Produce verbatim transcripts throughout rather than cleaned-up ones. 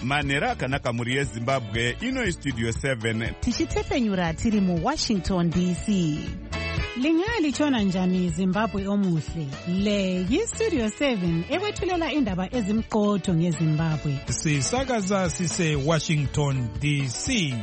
manhero akanaka mhuri yezimbabwe. Ino istudio seven tichitefenyura tiri muwashington D C. Lingalitshona njani Zimbabwe omuhle? Le yistudio seven ewethulela indaba ezimqotho ngeZimbabwe. Sisakaza sise Washington D C.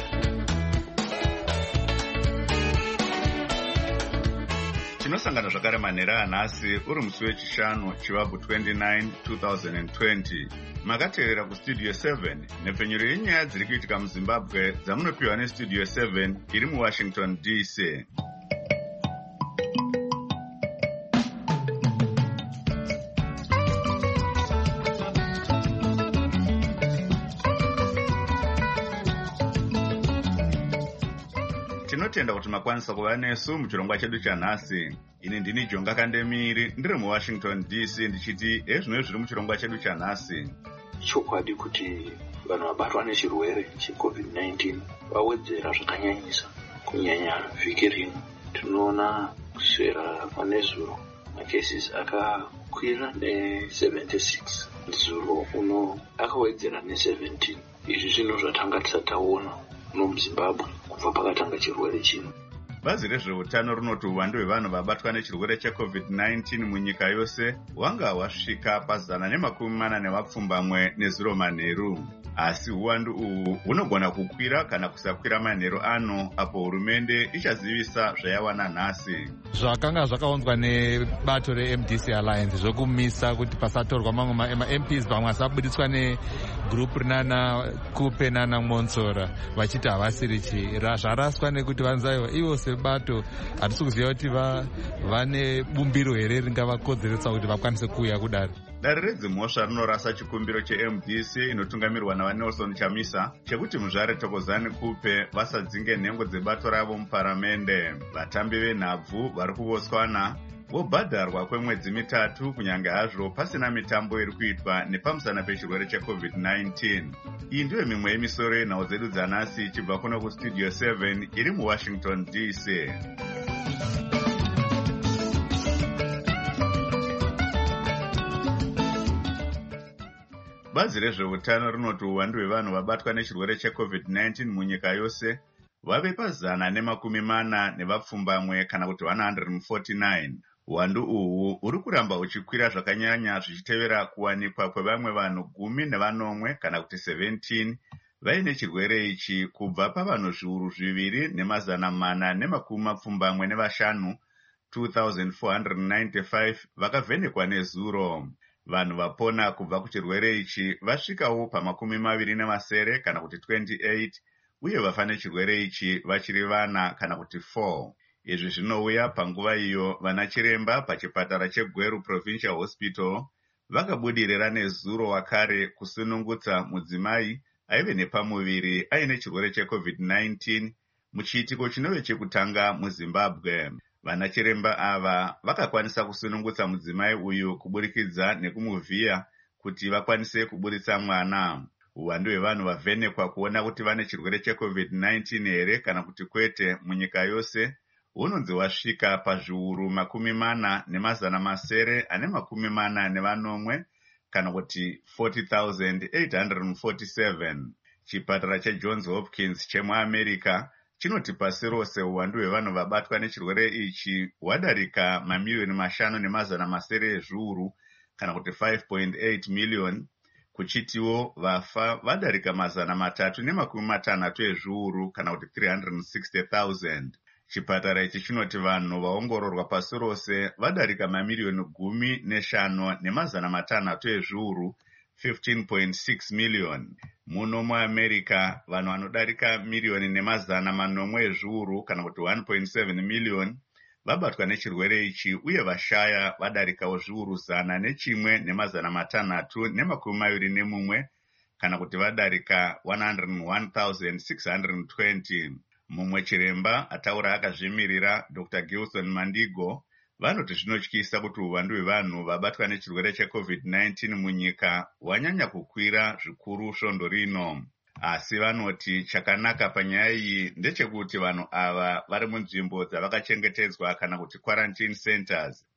Tinosangana zvakare manhero anhasi uri musi wechishanu chivabvu twenty-nine two thousand twenty. Makatevera kustudio seven nepfenyuro yenyaya dziri kuitika muZimbabwe dzamunopiwa nestudio seven iri muWashington D C. Tinotenda kuti makwanisa kuva nesu muchirongwa chedu chanhasi. Ini ndini Jonga Kandemiri ndiri muWashington D C ndichiti ezvino zviri muchirongwa chedu chanhasi. Chokwadi kuti vanhu vabatwa nechirwere checovid nineteen vawedzera zvakanyanyisa. Kunyanya vhiki rino tinoona kuswera pane zuro macases akakwira ne-seventy-six. Zuro uno akawedzera ne-seventeen. Izvi zvinhu zvatanga tisataona muno muZimbabwe kubva pakatanga chirwere chino. Bazi rezveutano rinoti uwandu hwevanhu vabatwa nechirwere checovid nineteen munyika yose hwanga hwasvika pazana nemakumi mana nevapfumbamwe neziro manheru. Asi uwandu uhu hunogona kukwira kana kusakwira manheru ano apo hurumende ichazivisa zvayawana nhasi. Zvakanga zvakaunzwa nebato reM D C Alliance zvokumisa kuti pasatorwa mamwe ma-M Ps pamwe asabudiswa negrupu rinana Kupe nana Monsora vachiti havasiri chi. Zvaraswa nekuti vanzaiwa ivo sebato hatisi kuziva kuti vane bumbiro here ringavakodzeretsa kuti vakwanise kuuya kudaro. Dare redzimhosva rinorasa chikumbiro cheM D C inotungamirwa naVanelson Chamisa chekuti muzvare Thokozani Kupe vasadzinge nhengo dzebato ravo muparamende. Vatambi venhabvu vari kuvoswana vobhadharwa kwemwedzi mitatu kunyange hazvo pasina mitambo iri kuitwa nepamusana pechirwere checovid nineteen. Iyi ndiyo mimwe yemisoro yenhau dzedu dzanhasi ichibva kuno kustudio seven iri muWashington D C. Bazi rezveutano rinoti uwandu hwevanhu vabatwa nechirwere checovid nineteen munyika yose vave pazana nemakumi mana nevapfumbamwe kana kuti one hundred forty-nine. Uwandu uhu huri kuramba huchikwira zvakanyanya zvichitevera kuwanikwa kwevamwe vanhu gumi nevanomwe kana kuti seventeen vaine chirwere ichi kubva pavanhu zviuru zviviri nemazana mana nemakumi mapfumbamwe nevashanu two thousand four hundred ninety-five vakavhenekwa nezuro. Vanhu vapona kubva kuchirwere ichi vasvikawo pamakumi maviri nemasere kana kuti twenty-eight uye vafa nechirwere ichi vachiri vana kana kuti four. Izvi zvinouya panguva iyo vana chiremba pachipatara cheGweru Provincial Hospital vakabudirira nezuro wakare kusunungutsa mudzimai aive nepamuviri aine chirwere checovid nineteen muchiitiko chinove chekutanga muZimbabwe. Vana chiremba ava vakakwanisa kusunungutsa mudzimai uyu kuburikidza nekumuvhiya kuti vakwanise kuburitsa mwana. Uwandu hwevanhu vavhenekwa kuona kuti vane chirwere checovid nineteen here kana kuti kwete munyika yose hunonzi wasvika pazviuru makumi mana nemazana masere ane makumi mana nevanomwe kana kuti forty thousand eight hundred forty-seven. Chipatara cheJohns Hopkins chemuAmerica chinoti pasi rose uwandu hwevanhu vabatwa nechirwere ichi hwadarika mamiliyoni mashanu nemazana masere ezviuru kana kuti five point eight million, kuchitiwo vafa vadarika mazana matatu nemakumi matanhatu ezviuru kana kuti three hundred sixty thousand. Chipatara ichi chinoti vanhu vaongororwa pasi rose vadarika mamiliyoni gumi neshanu nemazana matanhatu ezviuru fifteen point six million. Muno muAmerica vanhu vanodarika miliyoni nemazana manomwe ezviuru kana kuti one point seven million vabatwa nechirwere ichi uye vashaya vadarikawo zviuru zana nechimwe nemazana matanhatu nemakumi maviri nemumwe kana kuti vadarika one hundred one thousand six hundred twenty. Mumwe chiremba ataura akazvimirira Doctor Gilson Mandigo vanoti zvinotyisa kuti uwandu hwevanhu vabatwa nechirwere checovid nineteen munyika hwanyanya kukwira zvikuru svondo rino. Asi vanoti chakanaka panyaya iyi ndechekuti vanhu ava vari munzvimbo dzavakachengetedzwa kana kuti quarantine centers.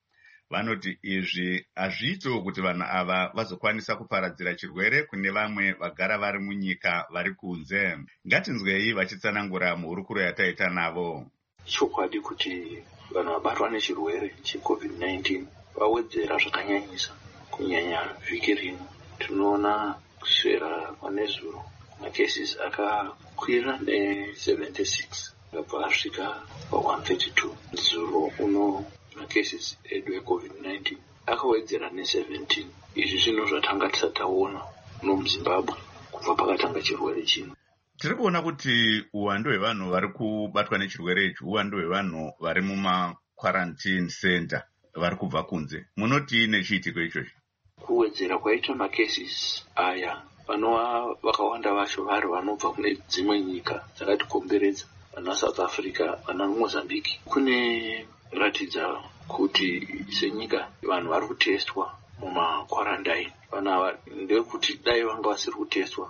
vanoti izvi hazviito kuti vanhu ava vazokwanisa kuparadzira chirwere kune vamwe vagara vari munyika vari kunze. Ngatinzwei vachitsanangura muhurukuro yataita navo. Chokwadi kuti vanhu vabatwa nechirwere checovid nineteen vawedzera zvakanyanyisa. Kunyanya vhiki rino tinoona kuswera pane zuro macases akakwira ne-seventy-six akabva asvika pa-one thirty-two. Zuro uno macases edu ecovid nineteen akawedzera ne-seventeen. Izvi zvinhu zvatanga tisataona no muZimbabwe kubva pakatanga chirwere chino. Tiri kuona kuti uwandu hwevanhu vari kubatwa nechirwere ichi uwandu hwevanhu vari muma-quarantine center vari kubva kunze. Munoti nechiitiko ichochi? Kuwedzera kwaita macases aya vanova vakawanda vacho vari vanobva kune dzimwe nyika dzakatikomberedza, vana South Africa, vana Mozambique. Kune ratidza kuti senyika vanhu vari kutestwa muma-quarantine. Vanhu ava ndekuti dai vanga vasiri kutestwa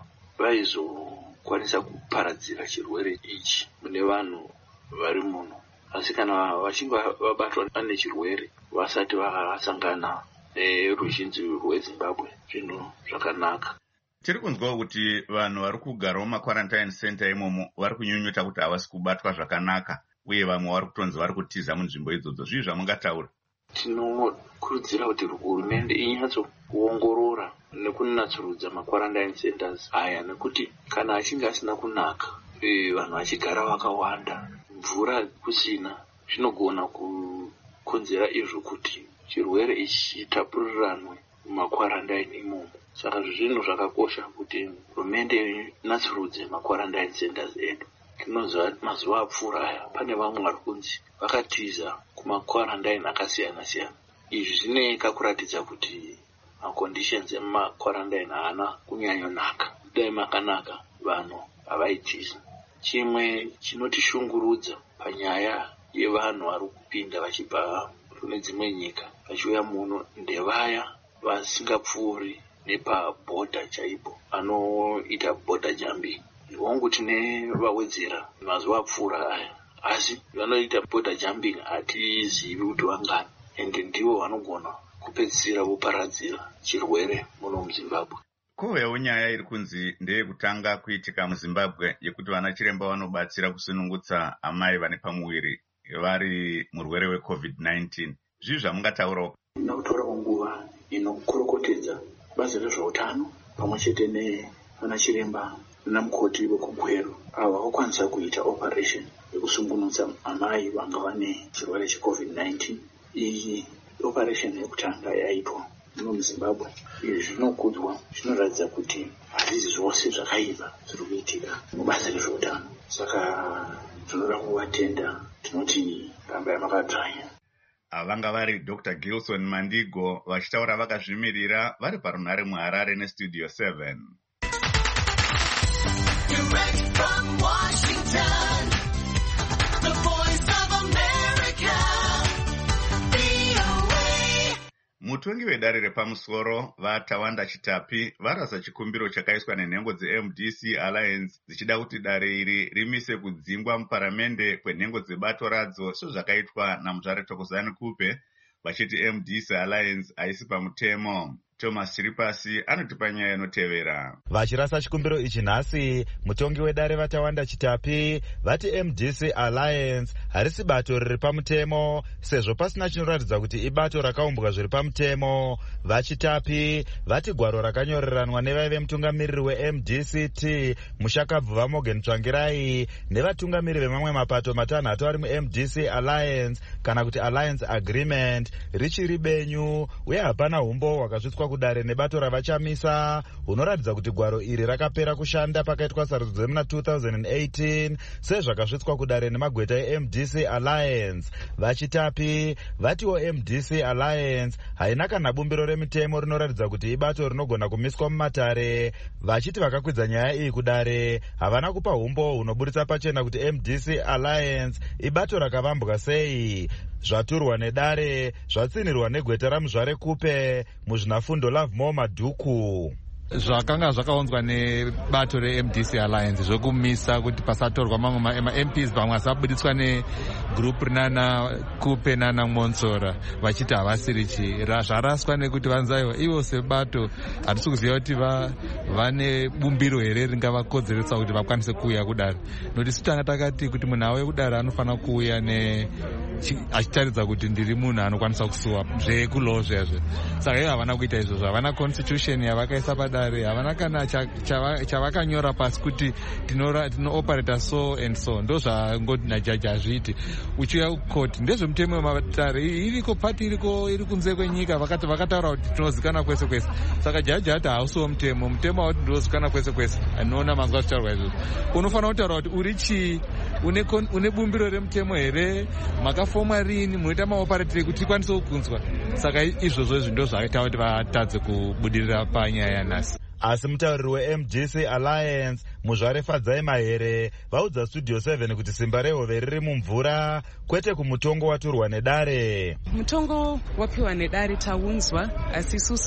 vaizokwanisa kuparadzira chirwere ichi mune vanhu vari muno. Asi kana vachinge vabatwa nechirwere vasati vakasangana neruzhinji rweZimbabwe, zvinhu zvakanaka. Tiri kunzwawo kuti vanhu vari kugara muma-quarantine center imomo vari kunyunyuta kuti havasi kubatwa zvakanaka, uye vamwe vari kutonzi vari kutiza munzvimbo idzodzo. Zvii zvamungataura? Tinokurudzira kuti hurumende inyatso kuongorora nekunatsurudza ma-quarantine centers aya, nekuti kana achinge asina kunaka, vanhu vachigara vakawanda, mvura kusina, zvinogona kukonzera izvo kuti chirwere ichi chitapuriranwe muma-quarantine imomo. Saka zvinhu zvakakosha kuti hurumende inatsurudze ma-quarantine centers edu. Tinoziva mazuva apfuura aya pane vamwe vari kunzi vakatiza kuma-quarantine akasiyana siyana. Izvi zvinoeka kuratidza kuti ma-conditions emuma-quarantine haana kunyanyonaka. Dai makanaka vanhu havaitiza. Chimwe chinotishungurudza panyaya yevanhu vari kupinda vachibva kune dzimwe nyika vachiuya muno ndevaya vasingapfuuri nepabhodha chaipo, anoita border jumping. Hongu tine vawedzera mazuva apfuura aya, asi vanoita border jumping hatizivi kuti vangani, ende ndivo vanogona kupedzisira voparadzira chirwere muno muZimbabwe. Kouyawo nyaya iri kunzi ndeyekutanga kuitika muZimbabwe yekuti vana chiremba vanobatsira kusunungutsa amai vane pamuviri vari murwere wecovid nineteen. Zvii zvamungataurawo? Ndinotaurawo nguva inokorokotedza bazi rezveutano pamwe chete nevana chiremba namukoti vekugweru ava vakwanisa kuita operation yekusungunutsa amai vanga vane chirwere checovid nineteen. Iyi operation yekutanga yaitwa muno muZimbabwe. Izvi zvinokudzwa, zvinoratidza kuti hazvizi zvose zvakaipa zviri kuitika mubazi rezveutano. Saka tinoda kuvatenda, tinoti rambai makadzvanya. Vanga vari Doctor Gilson Mandigo vachitaura vakazvimirira vari parunhare muHarare nestudio seven. Direct from Washington, the voice of America, V O A. Mutongi wedare repamusoro vaTawanda Chitapi varasa chikumbiro chakaiswa nenhengo dze-M D C Alliance dzichida kuti dare iri rimise kudzingwa muparamende kwenhengo dzebato radzo sezvakaitwa naMuzvare Thokozani Kupe, vachiti M D C Alliance haisi pamutemo. Thomas Chiripasi anotipa nyaya inotevera. Vachirasa chikumbiro ichi nhasi, mutongi wedare vaTawanda Chitapi vati M D C Alliance harisi bato riri pamutemo sezvo pasina chinoratidza kuti ibato rakaumbwa zviri pamutemo. VaChitapi vati gwaro rakanyoreranwa nevaive mutungamiriri we-M D C T Mushakabvuva Morgan Tsvangirai nevatungamiriri vemamwe mapato matanhatu ari mu-M D C Alliance kana kuti Alliance Agreement richiri benyu, uye hapana umbo hwakasvitswa kudare nebato ravachamisa hunoratidza kuti gwaro iri rakapera kushanda pakaitwa sarudzo dzemuna two thousand eighteen sezvakasvitswa kudare nemagweta e-M D C Alliance. VaChitapi vatiwo M D C Alliance haina kana bumbiro remitemo rinoratidza kuti ibato rinogona kumiswa mumatare, vachiti vakakwidza nyaya iyi kudare havana kupa umbo hunoburitsa pachena kuti M D C Alliance ibato rakavambwa sei. Zvaturwa nedare zvatsinirwa negweta raMuzvare Kupe, muzvinafundo Love More Madhuku. zvakanga zvakaunzwa nebato reM D C Alliance zvokumisa kuti pasatorwa mamwe ma-M Ps pamwe asabuditswa negrupu rinana Kupe nana Monsora vachiti havasiri chi zvaraswa nekuti vanzaiwa ivo sebato hatisi kuziva kuti vane bumbiro here ringavakodzeretsa kuti vakwanise kuuya kudare. Nokuti isu tanga takati kuti munhu auye kudare anofanira kuuya achitaridza kuti ndiri munhu anokwanisa kusuwa zvekulow zvezve. Saka ivo havana kuita izvozvo, havana constitution yavakaisa padare, havana kana chavakanyora pasi kuti tinooperator so and so. Ndo zvangoti najaji hazviiti. Uchiuya kukoti ndezvemutemo wematare iriko pati iriko iri kunze kwenyika vakataura kuti tinozikana kwese kwese. Saka jaji ati hausiwo mutemo, mutemo wauti ndinozikana kwese kwese. Anoona mazuva achitaurwa izvozvo. Unofanira kutaura kuti uri chii, une bumbiro remutemo here, makafoma rini, munoita maoparatiri kuti ikwanise kukunzwa. Saka izvozvo izvi ndo zvakaita kuti vatadze kubudirira panyaya yanhasi. Asi mutauriri weM D C Alliance Muzvare Fadzai Mahere vaudza Studio seven kuti simba rehove riri mumvura kwete kumutongo waturwa nedare. Mutongo wapiwa nedare taunzwa, asi isusu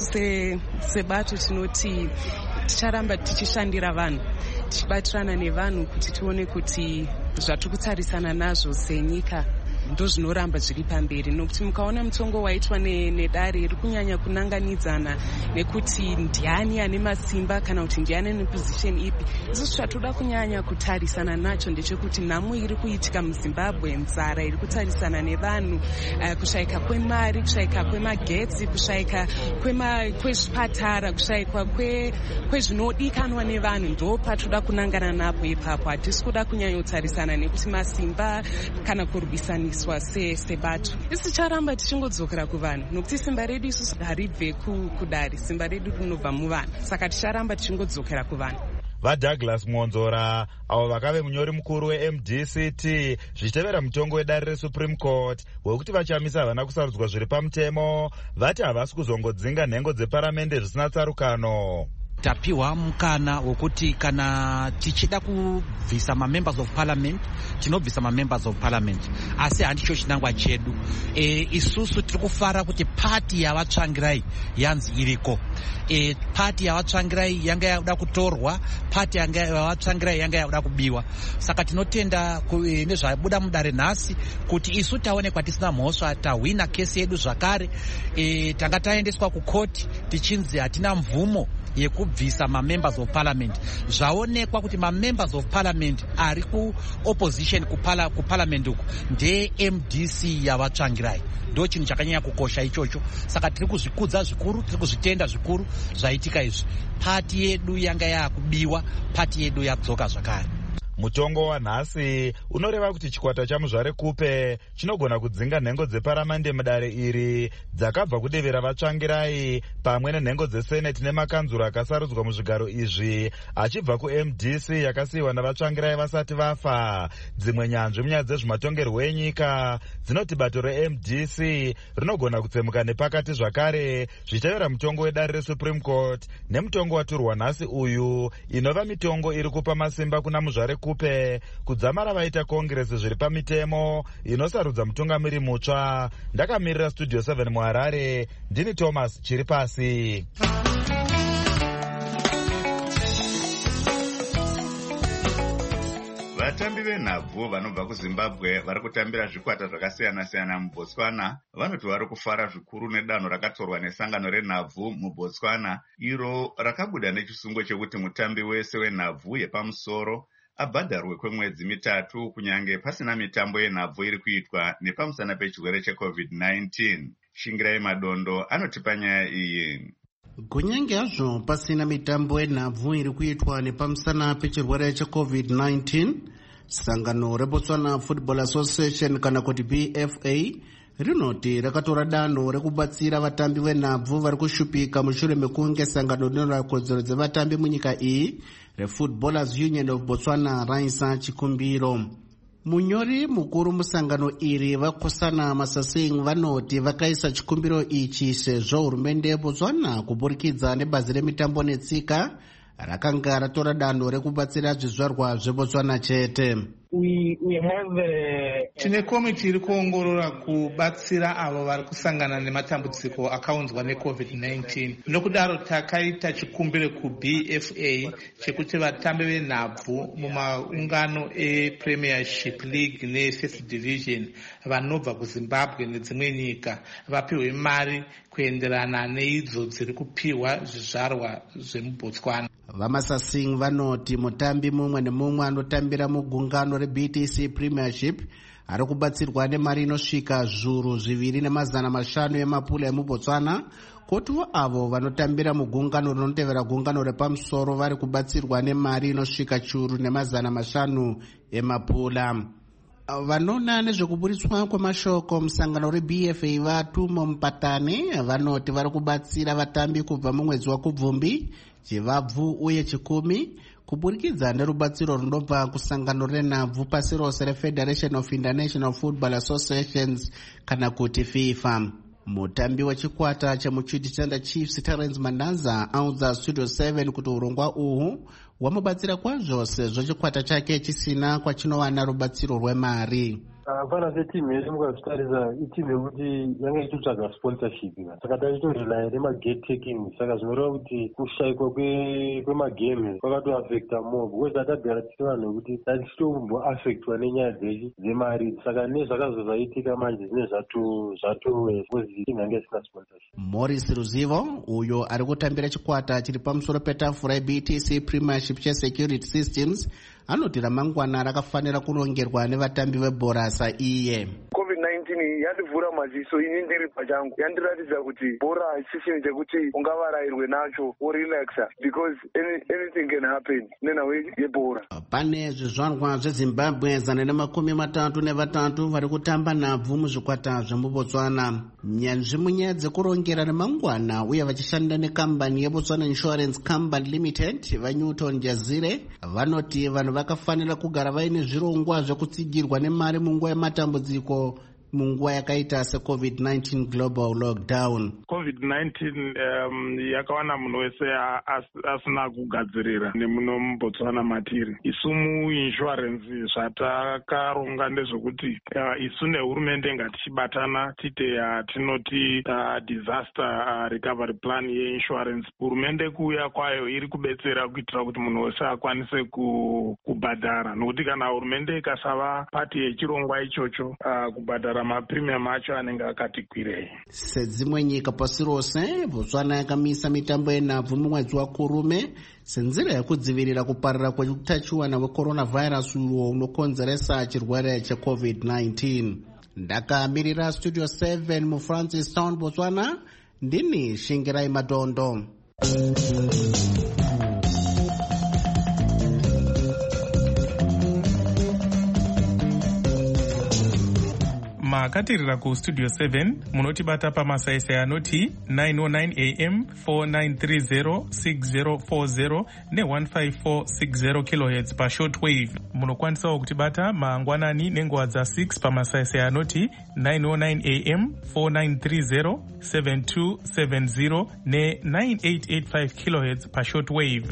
sebato tinoti ticharamba tichishandira vanhu, tichibatirana nevanhu kuti tione kuti zvatiri kutarisana nazvo senyika ndo zvinoramba zviri pamberi. Nokuti mukaona mutongo waitwa nedare iri kunyanya kunanganidzana nekuti ndiani ane masimba kana kuti ndiani ane position ipi. Isusu zvatoda kunyanya kutarisana nacho ndechekuti nhamo iri kuitika muZimbabwe, nzara iri kutarisana nevanhu, uh, kushayika kwemari, kushayika kwemagetsi, kushayika kwezvipatara, kushayikwa kwezvinodikanwa nevanhu, ndo patoda kunangana napo ipapo. Hatisi kuda kunyanya kutarisana nekuti masimba kana kurwisaniswa sebato. Isi charamba tichingodzokera kuvanhu, nokuti simba redu isusu haribve kudare, simba redu rinobva muvanhu. Saka ticharamba tichingodzokera kuvanhu. VaDouglas Mwonzora avo vakave munyori mukuru weM D C T zvichitevera mutongo wedare reSupreme Court wekuti vachamisa havana kusarudzwa zviri pamutemo, vati havasi kuzongodzinga nhengo dzeparamende zvisina tsarukano. Tapiwa mukana wokuti kana tichida kubvisa ma-members of parliament tinobvisa ma-members of parliament, asi handicho chinangwa chedu. E, isusu tiri kufara kuti pati yavatsvangirai yanzi iriko. E, pati yavatsvangirai yanga yakuda kutorwa, pati yavatsvangirai yanga yakuda kubiwa. Saka tinotenda e, nezvabuda mudare nhasi kuti isu taonekwa tisina mhosva, tahwina kesi yedu zvakare. E, tanga taendeswa kukoti tichinzi hatina mvumo yekubvisa ma-members of parliament. Zvaonekwa kuti ma-members of parliament ari ku-opposition kuparliament uku nde-M D C yavatsvangirai. Ndo chinhu chakanyanya kukosha ichocho. Saka tiri kuzvikudza zvikuru, tiri kuzvitenda zvikuru zvaitika izvi. Pati yedu yanga yakubiwa, pati yedu yakudzoka zvakare. Mutongo wanhasi unoreva kuti chikwata chaMuzvare Kupe chinogona kudzinga nhengo dzeparamende mudare iri dzakabva kudevera vatsvangirai pamwe nenhengo dzeseneti nemakanzuro akasarudzwa muzvigaro izvi achibva kuM D C yakasiyiwa navatsvangirai vasati vafa. Dzimwe nyanzvi munyaya dzezvematongerwo enyika dzinoti bato reM D C rinogona kutsemuka nepakati zvakare zvichitevera mutongo wedare reSupreme Court nemutongo waturwa nhasi uyu, inova mitongo iri kupa masimba kuna Muzvare Kupe kudzamara vaita kongresi zviri pamitemo inosarudza mutungamiri mutsva. Ndakamirira Studio seven muHarare, ndini Thomas Chiripasi. Vatambi venhabvu vanobva kuZimbabwe vari kutambira zvikwata zvakasiyana-siyana muBotswana vanoti vari kufara zvikuru nedanho rakatorwa nesangano renhabvu muBotswana, iro rakabuda nechisungo chekuti mutambi wese wenhabvu yepamusoro abhadharwe kwemwedzi mitatu kunyange pasina mitambo yenhabvu iri kuitwa nepamusana pechirwere checovid nineteen. Shingirai Madondo anotipa nyaya iyi. Kunyange hazvo pasina mitambo yenhabvu iri kuitwa nepamusana pechirwere checovid nineteen, sangano reBotswana Football Association kana kuti B F A rinoti rakatora danho rekubatsira vatambi venhabvu vari kushupika mushure mekunge sangano rinorora kodzero dzevatambi munyika iyi reFootballers Union of Botswana raisa chikumbiro. Munyori mukuru musangano iri vaKosana Masasing vanoti vakaisa chikumbiro ichi sezvo hurumende yeBotswana kuburikidza nebazi remitambo netsika rakanga ratora danho rekubatsira zvizvarwa zveBotswana chete. we we have a tine komiti iri kuongorora kubatsira avo vari kusangana nematambudziko akaunzwa necovid nineteen. Nokudaro takaita chikumbiro kuB F A chekuti vatambi venhabvu mumaungano ePremiership League neFirst Division vanobva kuZimbabwe nedzimwe nyika vapiwe mari kuenderana neidzo dziri kupiwa zvizvarwa zvemuBotswana. Vamasasing vanoti mutambi mumwe nemumwe anotambira mugungano reB T C Premiership ari kubatsirwa nemari inosvika zviuru zviviri nemazana mashanu emapula emuBotswana, kotiwo avo vanotambira mugungano rinotevera gungano repamusoro vari kubatsirwa nemari inosvika chiuru nemazana mashanu emapula. Vanoona nezvekuburitswa kwemashoko musangano reB F A Vatumo Mupatane vanoti vari kubatsira vatambi kubva mumwedzi waKubvumbi, Chivabvu uye Chikumi kuburikidza nerubatsiro runobva kusangano renhabvu pasi rose reFederation of International Football Associations kana kuti FIFA. Mutambi wechikwata chemuChititanda Chiefs Terence Mandanza audza Studio seven kuti urongwa uhu hwamubatsira kwazvo sezvo chikwata chake chisina kwachinowana rubatsiro rwemari. Hapana setimu yedu mukazvitarisa itimu yekuti yanga ichitsvaga sponsorship, saka taitorela nemagate taking, saka zvinoreva kuti kushaikwa kwemagame kwakatoafecta more because atagara tiri vanhu vekuti tatitomboafectwa nenyaya dzemari, saka nezvakazozvaitika manje zvinenge zvatowe because inhange isina sponsorship. Morris Ruzivo uyo ari kutambira chikwata chiri pamusoro petafura yeB T C Premiership cheSecurity Systems anoti ramangwana rakafanira kurongerwa nevatambi vebhora saiye. covid nineteen yativhura maziso ini ndiri pachangu, yandiratidza kuti bhora chisini chekuti ungavarairwe nacho worelaxa because any, anything can happen nenhau yebhora. Pane zvizvarwa zveZimbabwe zana nemakumi matatu nevatatu vari kutamba nhabvu muzvikwata zvemuBotswana. Nyanzvi munyaya dzekurongera remangwana uye vachishanda nekambani yeBotswana Insurance Company Limited vaNewton Jazire vanoti vanhu vakafanira kugara vaine zvirongwa zvekutsigirwa nemari munguva yematambudziko munguva yakaita secovid nineteen global lockdown. covid nineteen um, yakawana munhu wese asina kugadzirira nemuno muBotswana matiri. Isu muinsurance zvatakaronga ndezvekuti uh, isu nehurumende ngatichibatana tite yatinoti uh, disaster uh, recovery plan yeinsurance. Hurumende kuuya kwayo iri kubetsera kuitira kuti munhu wese akwanise kubhadhara, nokuti kana hurumende ikasava pati yechirongwa ichocho uh, kubhadhara mapremium acho anenge akati kwirei. Sedzimwe nyika pasi rose, Botswana yakamisa mitambo yenhabvu mumwedzi waKurume senzira yekudzivirira kuparira kwezvitachiwana hwecoronavirus uyo unokonzeresa chirwere checovid nineteen. Ndakamirira Studio seven muFrancis Town, Botswana, ndini Shingirai Madondo. makatirira kustudio seven munotibata pamasaisai anoti nine oh nine A M, four nine three zero, six zero four zero ne one five four six zero kilohertz pashortwave. Munokwanisawo kutibata mangwanani nenguva dza six pamasaisai anoti nine oh nine A M, four nine three zero, seven two seven zero ne nine eight eight five kilohertz pashortwave.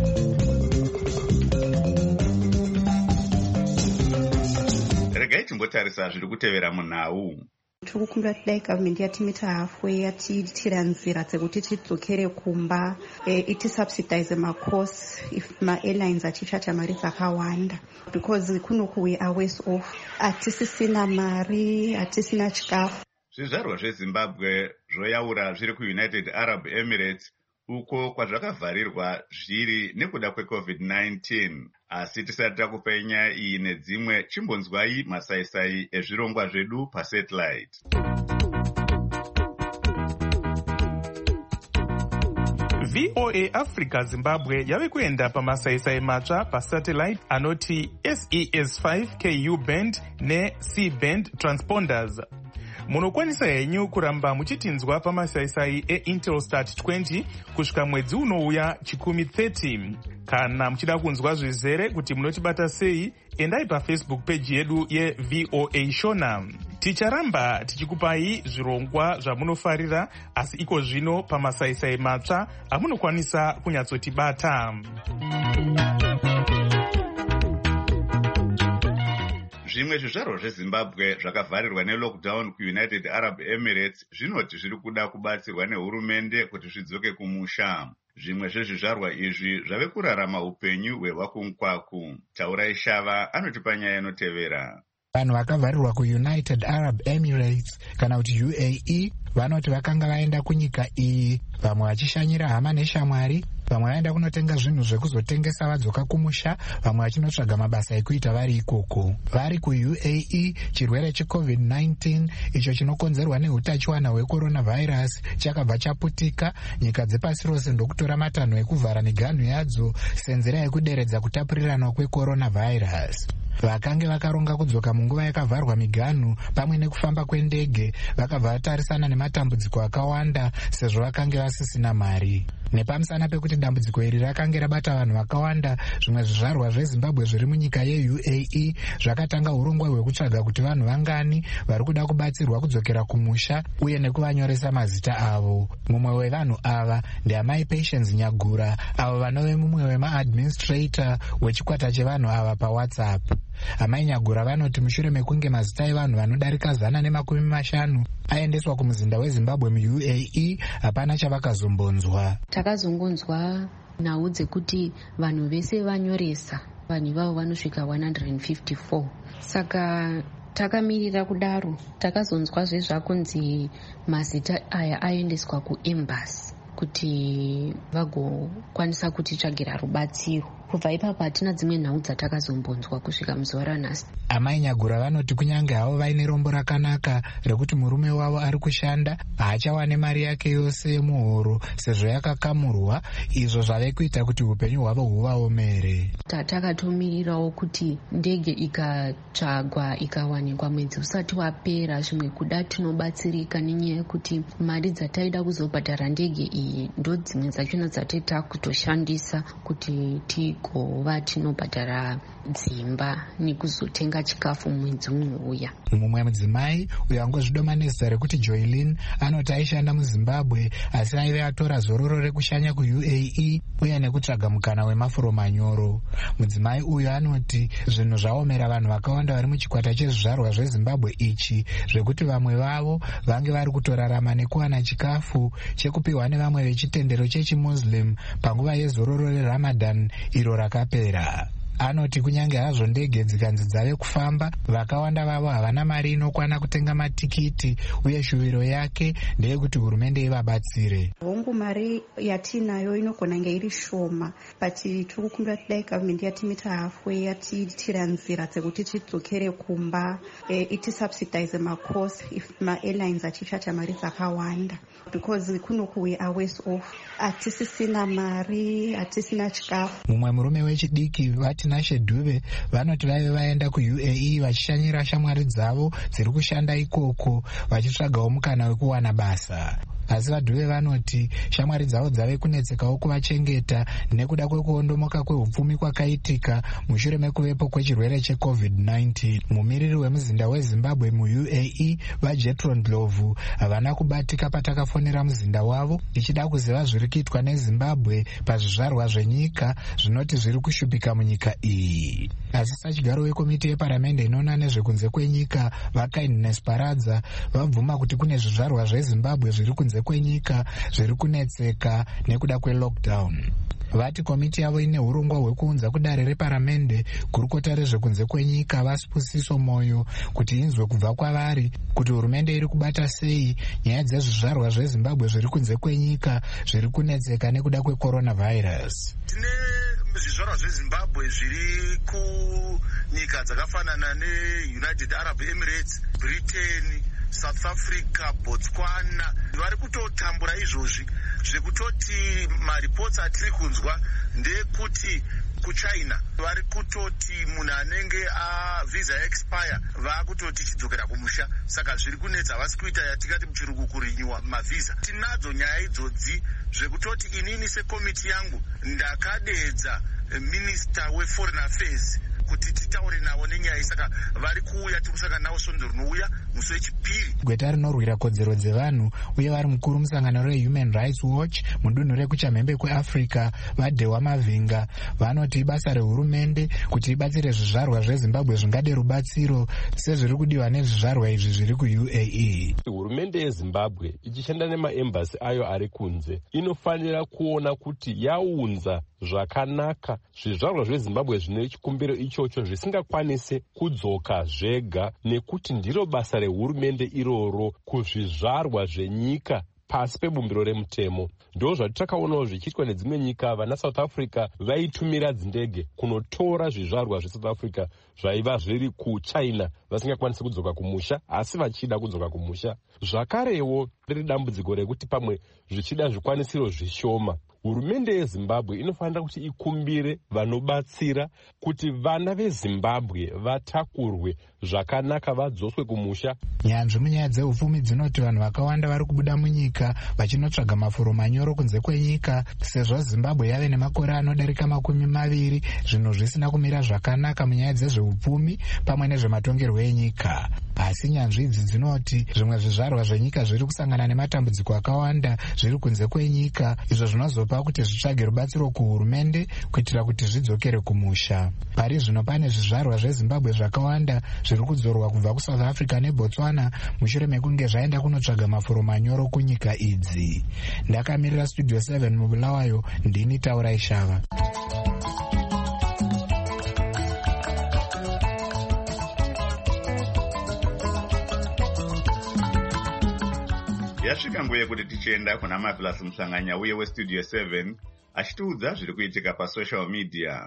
Regai timbotarisa zviri kutevera munhau. Tiri kukumbira kudai gavhmendi yatimita halfway yatitira nzira dzekuti tidzokere kumba, e, itisubsidize macourse if maairlines achichacha mari dzakawanda because kunoku we are worse off. Hatisisina mari, hatisina chikafu. Zvizvarwa zveZimbabwe zvoyaura zviri kuUnited Arab Emirates uko kwazvakavharirwa zviri nekuda kwecovid nineteen. Asi tisati takupai nyaya iyi nedzimwe, chimbonzwai masaisai ezvirongwa zvedu pasatellite. V O A Africa Zimbabwe yave kuenda pamasaisai matsva pasatellite anoti S E S five K U band ne C band transponders. Munokwanisa henyu kuramba muchitinzwa pamasaisai eIntelsat twenty kusvika mwedzi unouya chikumi thirty. Kana muchida kunzwa zvizere kuti munotibata sei, endai paFacebook page yedu yeV O A Shona. Ticharamba tichikupai zvirongwa zvamunofarira, asi iko zvino pamasaisai matsva amunokwanisa kunyatsotibata. Zvimwe zvizvarwa zveZimbabwe zvakavharirwa nelockdown kuUnited Arab Emirates zvinoti zviri kuda kubatsirwa nehurumende kuti zvidzoke kumusha. Zvimwe zvezvizvarwa izvi zvave kurarama upenyu hwehwakumukwaku. Taurai Shava anotipa nyaya inotevera. Vanhu vakavharirwa kuUnited Arab Emirates kana kuti U A E vanoti vakanga vaenda kunyika iyi, vamwe vachishanyira hama neshamwari, vamwe vaenda kunotenga zvinhu zvekuzotengesa vadzoka kumusha, vamwe vachinotsvaga mabasa ekuita vari ikoko. Vari kuU A E, chirwere checovid nineteen icho chinokonzerwa neutachiwana hwecoronavirus chakabva chaputika. Nyika dzepasi rose ndokutora matanho ekuvhara miganhu yadzo senzira yekuderedza kutapurirana kwecoronavirus. Vakange vakaronga kudzoka munguva yakavharwa miganhu pamwe nekufamba kwendege vakabva vatarisana nematambudziko akawanda sezvo vakange vasisina mari. Nepamusana pekuti dambudziko iri rakange rabata vanhu vakawanda, zvimwe zvizvarwa zveZimbabwe zviri munyika yeU A E zvakatanga urongwa hwekutsvaga kuti vanhu vangani vari kuda kubatsirwa kudzokera kumusha uye nekuvanyoresa mazita avo. Mumwe wevanhu ava ndiamai Patience Nyagura, avo vanove mumwe wemaadministrator wechikwata chevanhu ava paWhatsApp. Amai Nyagura vanoti mushure mekunge mazita evanhu vanodarika zana nemakumi mashanu aendeswa kumuzinda weZimbabwe muU A E, hapana chavakazombonzwa. Takazongonzwa nhau dzekuti vanhu vese vanyoresa, vanhu ivavo vanosvika one hundred fifty-four. Saka takamirira kudaro, takazonzwa zvezvakunzi mazita aya aendeswa kuembassy kuti vagokwanisa kutitsvagira rubatsiro. Kubva ipapo hatina dzimwe nhau dzatakazombonzwa kusvika muzuva ranhasi. Amai Nyagura vanoti kunyange havo vaine rombo rakanaka rekuti murume wavo ari kushanda, haachawane mari yake yose yemuhoro sezvo yakakamurwa, izvo zvave kuita kuti upenyu hwavo huvaomere. Takatomirirawo kuti ndege ikatsvagwa ikawanikwa mwedzi usati wapera, zvimwe kuda tinobatsirika nenyaya yekuti mari dzataida kuzobhadhara ndege iyi ndo dzimwe dzachona dzateta kutoshandisa kuti tigova tinobhadhara dzimba nekuzotenga chikafu mwedzi unouya. Mumwe mudzimai uyo angozvidoma nezita rekuti Joylin anoti aishanda muZimbabwe asi aive atora zororo rekushanya kuU A E uye nekutsvaga mukana wemafuro manyoro. Mudzimai uyo anoti zvinhu zvaomera vanhu vakawanda vari muchikwata chezvizvarwa zveZimbabwe ichi, zvekuti vamwe vavo vange vari kutorarama nekuwana chikafu chekupiwa nevamwe vechitendero chechimuslim panguva yezororo reRamadan iro rakapera. Anoti kunyange hazvo ndege dzikanzi dzave kufamba, vakawanda vavo havana mari inokwana kutenga matikiti, uye shuviro yake ndeyekuti hurumende ivabatsire. Hongu mari yatinayo inogona kunge iri shoma, but tiri kukumbira kuti dai government yatimita halfway yatiitira nzira dzekuti tidzokere kumba, e, iti subsidize macost if maairlines achichacha mari dzakawanda, because kunoku we are worse off. Hatisisina mari, hatisina chikafu. Mumwe murume wechidiki vati Nashe Dube vanoti vaive vaenda kuU A E vachishanyira shamwari dzavo dziri kushanda ikoko vachitsvagawo mukana wekuwana basa. Asi vaDhuve vanoti shamwari dzavo dzave kunetsekawo kuvachengeta nekuda kwekuondomoka kwehupfumi kwakaitika mushure mekuvepo kwechirwere checovid nineteen. Mumiriri wemuzinda weZimbabwe muU A E vaJethro Ndlovu havana kubatika patakafonera muzinda wavo tichida kuziva zviri kuitwa neZimbabwe pazvizvarwa zvenyika zvinoti zviri kushupika munyika iyi. Asi sachigaro wekomiti yeparamende inoona nezvekunze kwenyika vaKindness Paradza vabvuma kuti kune zvizvarwa zveZimbabwe zviri kunze kwenyika zviri kunetseka nekuda kwelockdown. Vati komiti yavo ine urongwa hwekuunza kudare reparamende gurukota rezvekunze kwenyika vaSibusiso Moyo kuti inzwe kubva kwavari kuti hurumende iri kubata sei nyaya dzezvizvarwa zveZimbabwe zviri kunze kwenyika zviri kunetseka nekuda kwecoronavirus. Tine zvizvarwa zveZimbabwe zviri kunyika dzakafanana neUnited Arab Emirates, Britain, South Africa, Botswana vari kutotambura izvozvi zvekutoti maripotsi atiri kunzwa ndekuti kuChina vari kutoti munhu anenge a visa expire vaakutoti chidzokera kumusha, saka zviri kunetsa vasi kuita yatikati muchirungu kurinywa mavisa. Tinadzo nyaya idzodzi zvekutoti inini sekomiti yangu ndakadedza Minister weForeign Affairs kuti titaure navo nenyaya saka vari kuuya tikusangana navo svondo rinouya musi wechipiri. Gweta rinorwira kodzero dzevanhu uye vari mukuru musangano rehuman rights watch mudunhu rekuchamhembe kweafrica vadhewa mavhinga vanoti ibasa rehurumende kuti ibatsire zvizvarwa zvezimbabwe zvingade rubatsiro sezviri kudiwa nezvizvarwa izvi zviri ku-U A E. Hurumende yezimbabwe ichishanda nemaembasi ayo ari kunze inofanira kuona kuti yaunza zvakanaka zvizvarwa zvezimbabwe zvine chikumbiro ichocho zvisingakwanise kudzoka zvega, nekuti ndiro basa rehurumende iroro kuzvizvarwa zvenyika pasi pebumbiro remutemo. Ndo zvatakaonawo zvichiitwa nedzimwe nyika. Vana South Africa vaitumira dzindege kunotora zvizvarwa zveSouth Africa zvaiva zviri kuChina vasingakwanisi kudzoka kumusha asi vachida kudzoka kumusha. Zvakarewo riri dambudziko rekuti pamwe zvichida zvikwanisiro zvishoma, hurumende yezimbabwe inofanira kuti ikumbire vanobatsira kuti vana vezimbabwe vatakurwe zvakanaka vadzoswe kumusha. Nyanzvi munyaya dzeupfumi dzinoti vanhu vakawanda vari kubuda munyika vachinotsvaga mafuro manyoro kunze kwenyika, sezvo zimbabwe yave nemakore anodarika makumi maviri zvinhu zvisina kumira zvakanaka munyaya dzezveupfumi pamwe nezvematongerwo enyika. Asi nyanzvi idzi dzinoti zvimwe zvizvarwa zvenyika zviri kusangana nematambudziko akawanda zviri kunze kwenyika, izvo zvinozopa kuti zvitsvage rubatsiro kuhurumende kuitira kuti zvidzokere kumusha. Pari zvino pane zvizvarwa zvezimbabwe zvakawanda zviri kudzorwa kubva kuSouth Africa neBotswana mushure mekunge zvaenda kunotsvaga mafuro manyoro kunyika idzi. Ndakamirira Studio seven mubulawayo, ndini Taura Ishava. Yasvika nguva yekuti tichienda kuna Marvelous Musanganya uye weStudio seven achitiudza zviri kuitika pasocial media.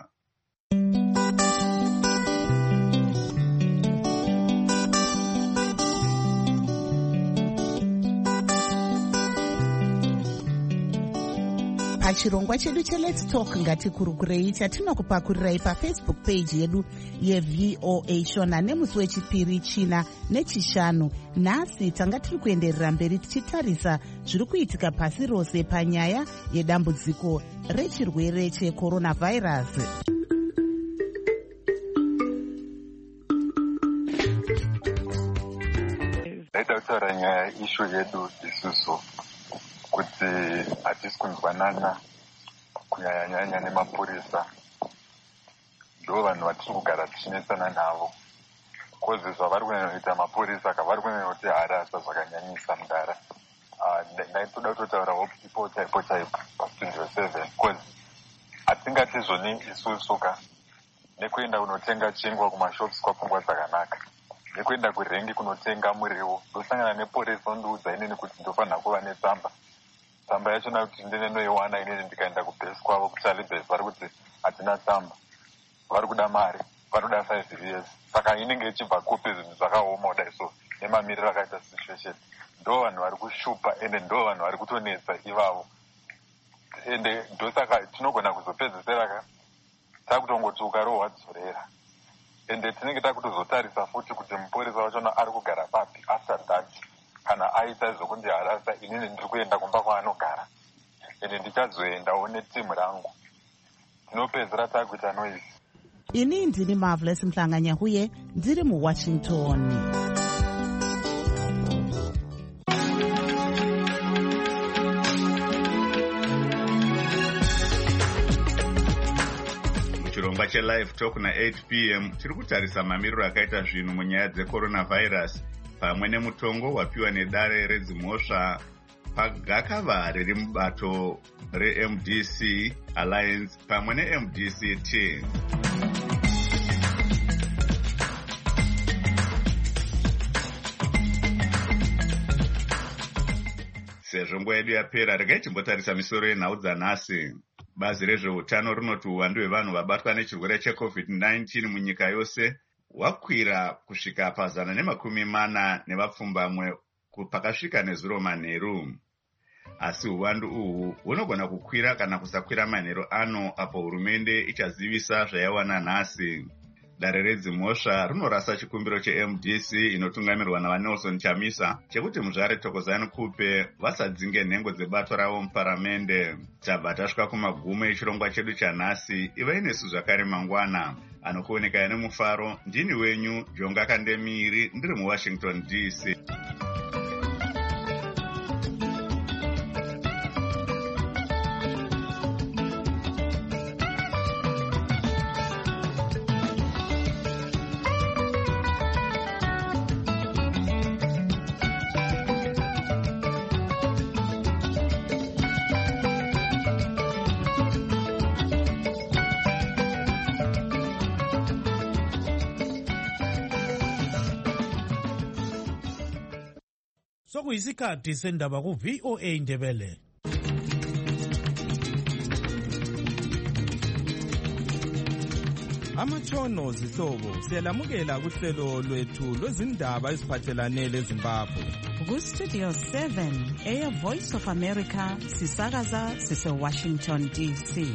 Pachirongwa chedu cheLet's Talk ngatikurukurei chatinokupakurirai pafacebook page yedu yeV O A Shona nemusi wechipiri, china nechishanu. Nhasi tanga tiri kuenderera mberi tichitarisa zviri kuitika pasi rose panyaya yedambudziko rechirwere checoronavirus. Ndaida kutaura nyaya ishu yedu isusu kuti hatisi kunzwanana kunyanyanya nemapurisa. Ndo vanhu vatiri kugara tichinesana navo kozi zvavari kunoita mapurisa kavari kunoti harasa zvakanyanyisa mudara. Ndaitoda kutotaurawo ipo chaipo chaipo paStudio seven kozi hatingati zvoni isusuka nekuenda kunotenga chingwa kumashops kwapfungwa dzakanaka, nekuenda kurengi kunotenga muriwo ndosangana nepurisa ndiudza inini kuti ndofanira kuva netsamba. Tsamba yachona kuti ndinenoiwana inini ndikaenda kubhesi kwavo kuCharlibes vari kuti hatina tsamba, vari kuda mari, vanoda five years. Saka inenge ichibva kupi zvinhu zvakaoma kudai so nemamiriro akaita situation. Ndo vanhu vari kushupa ende ndo vanhu vari kutonetsa ivavo, ende ndosaka tinogona kuzopedzisira ka takutongoti ukarohwa wadzorera, ende tinenge takutozotarisa futi kuti mupurisa wachona ari kugara papi after that. Kana aita zvokundiharasa inini ndiri kuenda kumba kwaanogara ende ndichazoendawo netimu rangu, tinopedzera takuita noise. Ini ndini Marvelous Musanganya uye ndiri muWashington. Muchirongwa cheLive Talk na eight p m tiri kutarisa mamiriro akaita zvinhu munyaya dzecoronavirus pamwe nemutongo wapiwa nedare redzimhosva pagakava riri mubato reM D C Alliance pamwe neM D C T. Sezvo nguva yedu yapera, regai timbotarisa misoro yenhau dzanhasi. Bazi rezveutano rinoti uwandu hwevanhu vabatwa nechirwere cheCovid nineteen munyika yose wakwira kusvika pazana nemakumi mana nevapfumbamwe pakasvika nezuro manheru. Asi uwandu uhu hunogona kukwira kana kusakwira manheru ano apo hurumende ichazivisa zvayawana nhasi. dare redzimhosva rinorasa chikumbiro che-M D C inotungamirwa navaNelson Chamisa chekuti muzvare Thokozani Kupe vasadzinge nhengo dzebato ravo muparamende. Tabva tasvika kumagumo echirongwa chedu chanhasi. Ivai nesu zvakare mangwana. Anokuoneka nemufaro ndini wenyu Jonga Kandemiri ndiri muWashington D C. Sokuyisikhathi sendaba ku-V O A Ndebele. Amatshono zihlobo siyalamukela kuhlelo lwethu lwezindaba eziphathelane leZimbabwe. Ku-Studio seven, Air Voice of America, sisakaza sise-Washington D C.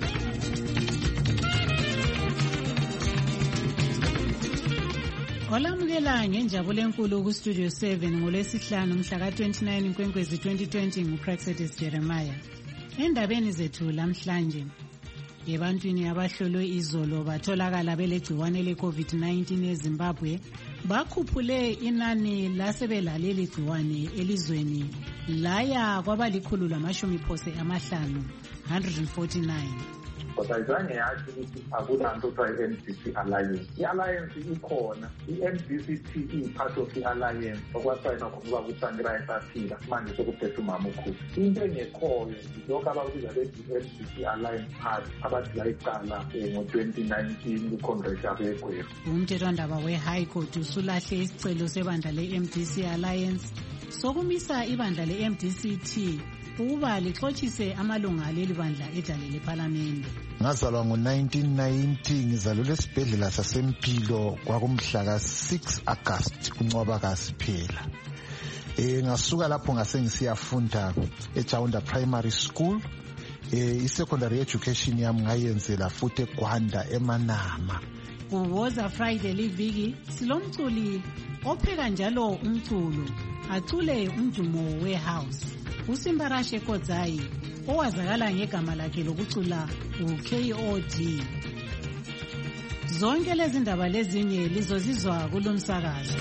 Olamukela ngenjabulo enkulu ku-Studio seven ngolwesihlanu mhla ka-twenty-nine Nkwenkwezi twenty twenty nguPraxedis Jeremiah. Endabeni zethu lamhlanje, ebantwini abahlolwe izolo batholakala belegciwane le-COVID nineteen eZimbabwe bakhuphule inani lasebelaleli gciwane elizweni laya kwabalikhulu lamashumi phose amahlanu one hundred forty-nine. Kodwa izange yathi ukuthi akulanto kuthiwa i-M D C Alliance. I-Alliance ikhona, i-M D C T i-part of i-Alliance okwasayina khona kusangira esaphila manje sokuphethe umama ukhulu. Into engekhoyo lokho abakubiza bethi i-M D C Alliance Party abathi layicala ngo-twenty nineteen ku-Congress yabo eGweru. Umthethwandaba we-High Court usulahle isicelo sebandla le-M D C Alliance sokumisa ibandla le-M D C T ukuba lixoxise amalunga aleli bandla edale lephalamende. Ngazalwa ngo-nineteen ninety ngizalelwe esibhedlela sasempilo kwakumhla ka-six August kuNcwabakazi phela. Eh ngasuka lapho ngase ngisiyafunda eJaunda Primary School. Eh i-secondary education yami ngayenzela futhi eGwanda eManama. Kuwoza Friday liviki silomculi opheka njalo umculo acule umdumo we-house. uSimbarashe Kodzai owazakala ngegama lakhe lokucula u-K O D. Zonke lezi ndaba lezinye lizozizwa kulomsakazo.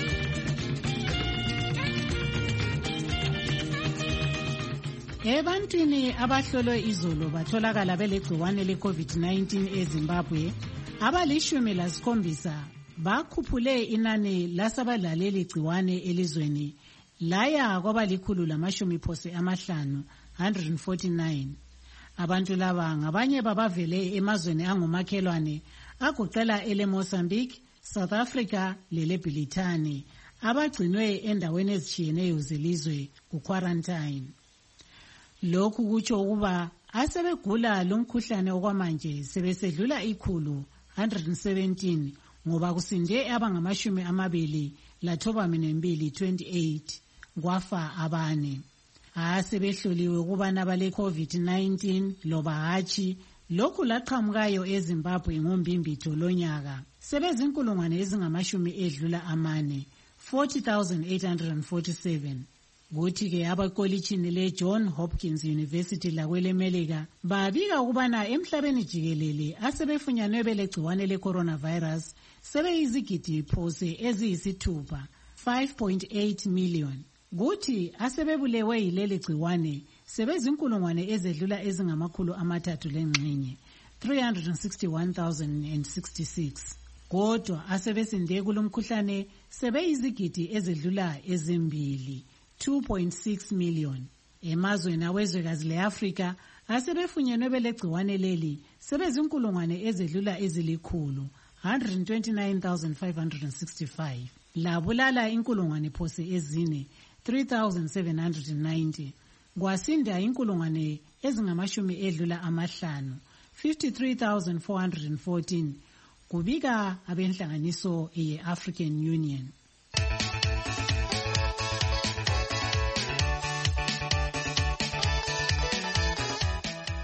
Ebantwini abahlolwe izolo batholakala belegciwane le-COVID nineteen eZimbabwe, abalishumi lasikhombisa bakhuphule inani lasabalaleli gciwane elizweni laya kwabalikhulu lamashumi phose amahlanu one hundred forty-nine. Abantu laba ngabanye babavele emazweni angumakhelwane agoqela ele Mozambique, South Africa lele Britani abagcinwe endaweni ezitshiyeneyo zelizwe ku-quarantine. Lokhu kutsho ukuba asebegula lomkhuhlane okwamanje sebesedlula ikhulu one hundred seventeen ngoba kusinde abangamashumi amabili lathoba minembili twenty-eight kwafa abane. Asebehloliwe ukubana bale COVID nineteen loba hatshi lokhu laqhamukayo eZimbabwe ngombimbitho lonyaka sebezinkulungwane ezingamashumi edlula amane forty thousand eight hundred forty-seven. Kuthi ke abakolitshini le John Hopkins University lakwele Melika babika ukubana emhlabeni jikelele asebefunyanwe belegciwane le coronavirus sebeyizigidi phose eziyisithupha five point eight million. Kuthi asebebulewe yileli gciwane sebezinkulungwane ezedlula ezingamakhulu amathathu lengxenye three hundred sixty-one thousand sixty-six. Kodwa asebesinde kulomkhuhlane sebeyizigidi ezedlula ezimbili two point six million. Emazweni awezwekazi le-Afrika asebefunyenwe belegciwane leli sebezinkulungwane ezedlula ezilikhulu one hundred twenty-nine thousand five hundred sixty-five. Labulala inkulungwane phose ezine three thousand seven hundred ninety. Kwasinda inkulungwane ezingamashumi edlula amahlanu fifty-three thousand four hundred fourteen. Kubika abenhlanganiso ye-African Union.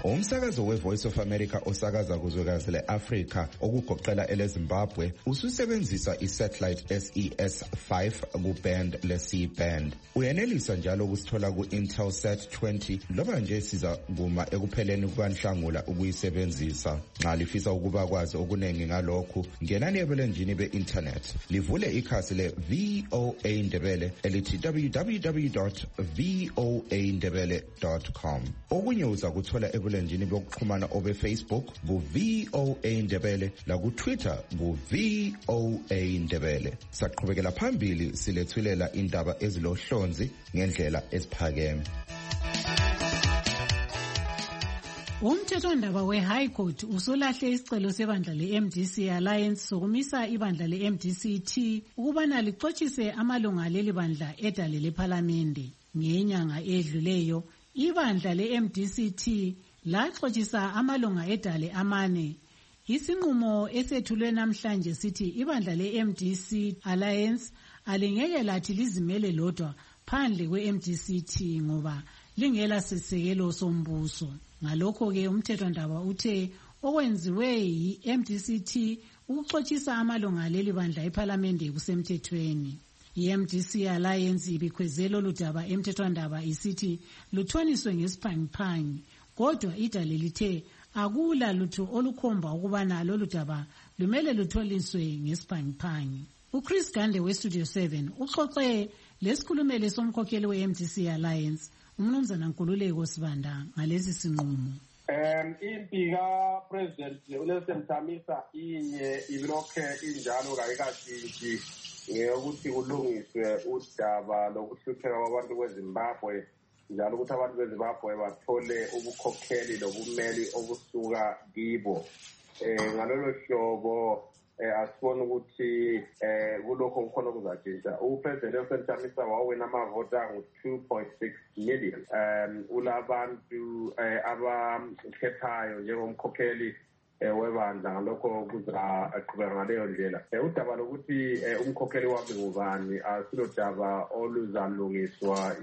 Umsakazo we-Voice of America osakaza kuzwekazi le-Afrika okugoqela ele-Zimbabwe ususebenzisa i-satellite S E S five ku-band le-C band. Uyenelisa njalo ukusithola ku-Intelsat twenty loba nje siza kuma ekupheleni kukaNhlangula ukuyisebenzisa. Nxa lifisa ukuba kwazi okuningi ngalokhu, ngenani ebulenjini be-internet. Livule ikhasi le-V O A Ndebele elithi w w w dot v o a ndebele dot com. Okunye uza kuthola ebulenjini bokuxhumana obe-Facebook bu-V O A Ndebele laku-Twitter bu-V O A Ndebele. Saqhubekela phambili silethulela indaba ezilohlonzi ngendlela eziphakeme. Umthethwandaba we-High Court usulahle isicelo sebandla le-M D C Alliance sokumisa ibandla le-M D C T ukubana lixotshise amalunga leli bandla edale lephalamende. Ngenyanga edluleyo, ibandla le-M D C T laxotshisa amalunga edale amane. Isinqumo esethulwe namhlanje sithi ibandla le-M D C Alliance alingeke lathi lizimele lodwa phandle kwe-M D C T ngoba lingela sisekelo sombuso. Ngalokho-ke umthethwandaba uthe okwenziwe yi-M D C T ukuxotshisa amalunga leli bandla ephalamende kusemthethweni. I-M D C Alliance ibikhwezela oludaba emthethwandaba isithi luthoniswe ngesiphangiphangi, kodwa idale lithe akula lutho olukhomba ukubana lolu daba lumele lutholiswe ngesiphangiphangi. UChris Gande weStudio seven uxoxe lesikhulumele somkhokheli we-M D C Alliance uMnumzana Nkululeko Sibanda ngalesi sinqumo. Um impi ka-President uNelson Chamisa inye ibilokhe injalo kayikashintshi ukuthi kulungiswe udaba lokuhlupheka kwabantu kweZimbabwe, njalo ukuthi abantu beZimbabwe bathole ubukhokheli nobumeli obusuka kibo. Eh ngalolo hlobo asibona ukuthi eh kulokho kukhona okuzatshintsha. uPresident Nelson Chamisa wawena amavota ngo-two point six million. Um ulabantu abakhethayo njengomkhokheli webandla, ngalokho kuzaqhubeka ngaleyo ndlela. Udaba lokuthi umkhokheli wami ngubani asilodaba oluzalungiswa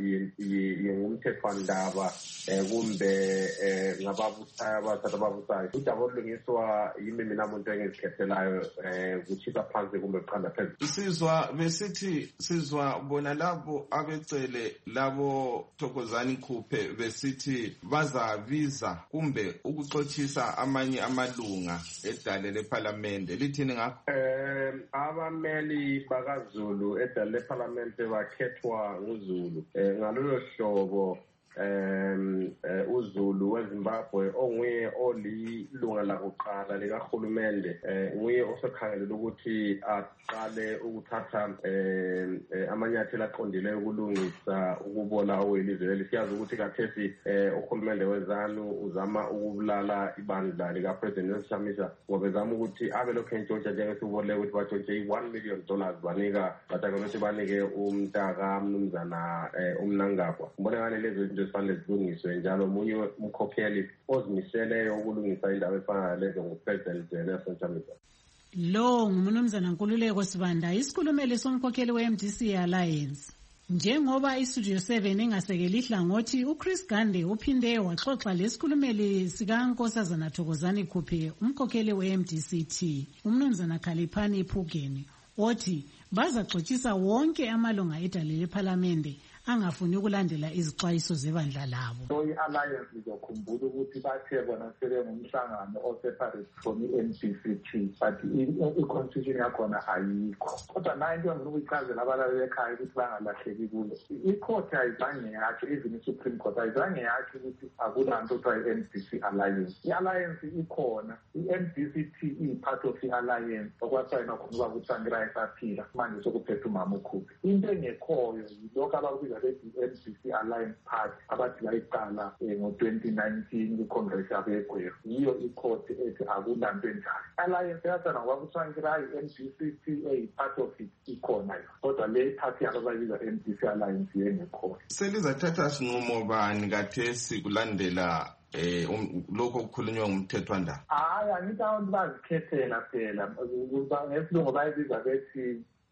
ngumthethwandaba kumbe ngababusayo abathatha ababusayo. Udaba olulungiswa yimi mina muntu engizikhethelayo kuchisa phansi kumbe kuqanda phezulu. Sizwa besithi sizwa bona labo abecele labo Thokozani Khuphe besithi bazabiza kumbe ukuxothisa amanye amalungu edale lephalamende. Lithini ngakho? Um abameli bakaZulu edale lephalamende bakhethwa nguZulu. Ngalolo hlobo um uZulu weZimbabwe onguye olilunga lakuqala likahulumende nguye osekhangelela ukuthi aqale ukuthatha amanyathelo aqondileyo ukulungisa ukubola owelizwe leli. Siyazi ukuthi kathesi uhulumende wezanu uzama ukubulala ibandla likaPresident Nelson Chamisa ngoba ezama ukuthi abe lokhu entshontsha njengesikuboleka ukuthi batshontshe i-one million dollars banika bathake ukuthi banike umntaka Mnumzana uMnangagwa. Ngibona ngane lezo zinto ezifanele zilungiswe, njalo omunye umkhokheli ozimiseleyo ukulungisa indaba efana lezo nguPresident Nelson Chamisa. Lo nguMnumzana Nkululeko Sibanda, isikhulumeli somkhokheli we-M D C Alliance. Njengoba iStudio seven ingasekeli ihlangothi, uChris Gande uphinde waxoxa lesikhulumeli sikaNkosazana Thokozani Khuphe, umkhokheli we-M D C T, uMnumzana Khaliphani Phugeni, othi bazaxotshisa wonke amalunga edale lephalamende angafuni ukulandela izixwayiso zebandla labo. So i-alliance izokhumbula ukuthi bathe bona sebengumhlangano o-separate from i-M D C T, but i-constitution yakhona ayikho. Kodwa nayo into engifuna ukuyichazela abalaleli ekhaya ukuthi bangalahleki kulo. I-court ayizange yatsho, even i-Supreme Court ayizange yatsho ukuthi akulanto kuthiwa i-M D C Alliance. I-alliance ikhona, i-M D C T iyi-part of i-alliance okwasayina khona uba kuthiwa esaphila manje sokuphethe umama uKhuphe. Into engekhoyo yilokho abakubiza i-M D C Alliance Party abathi bayiqala ngo-twenty nineteen kwiCongress yabo eGweru. Yiyo i-court ethi akulanto enjalo. Alliance yathana ngoba kuthiwa i-M D C T eyi-part of it ikhona yo, kodwa le party yabo abayibiza i-M D C Alliance yengekhoyo. Selizathatha sinqumo bani kathesi kulandela eh lokho okukhulunywa ngumthethwandaba? Hayi, angithi abantu bazikhethela phela. Ngesilungu bayibiza bethi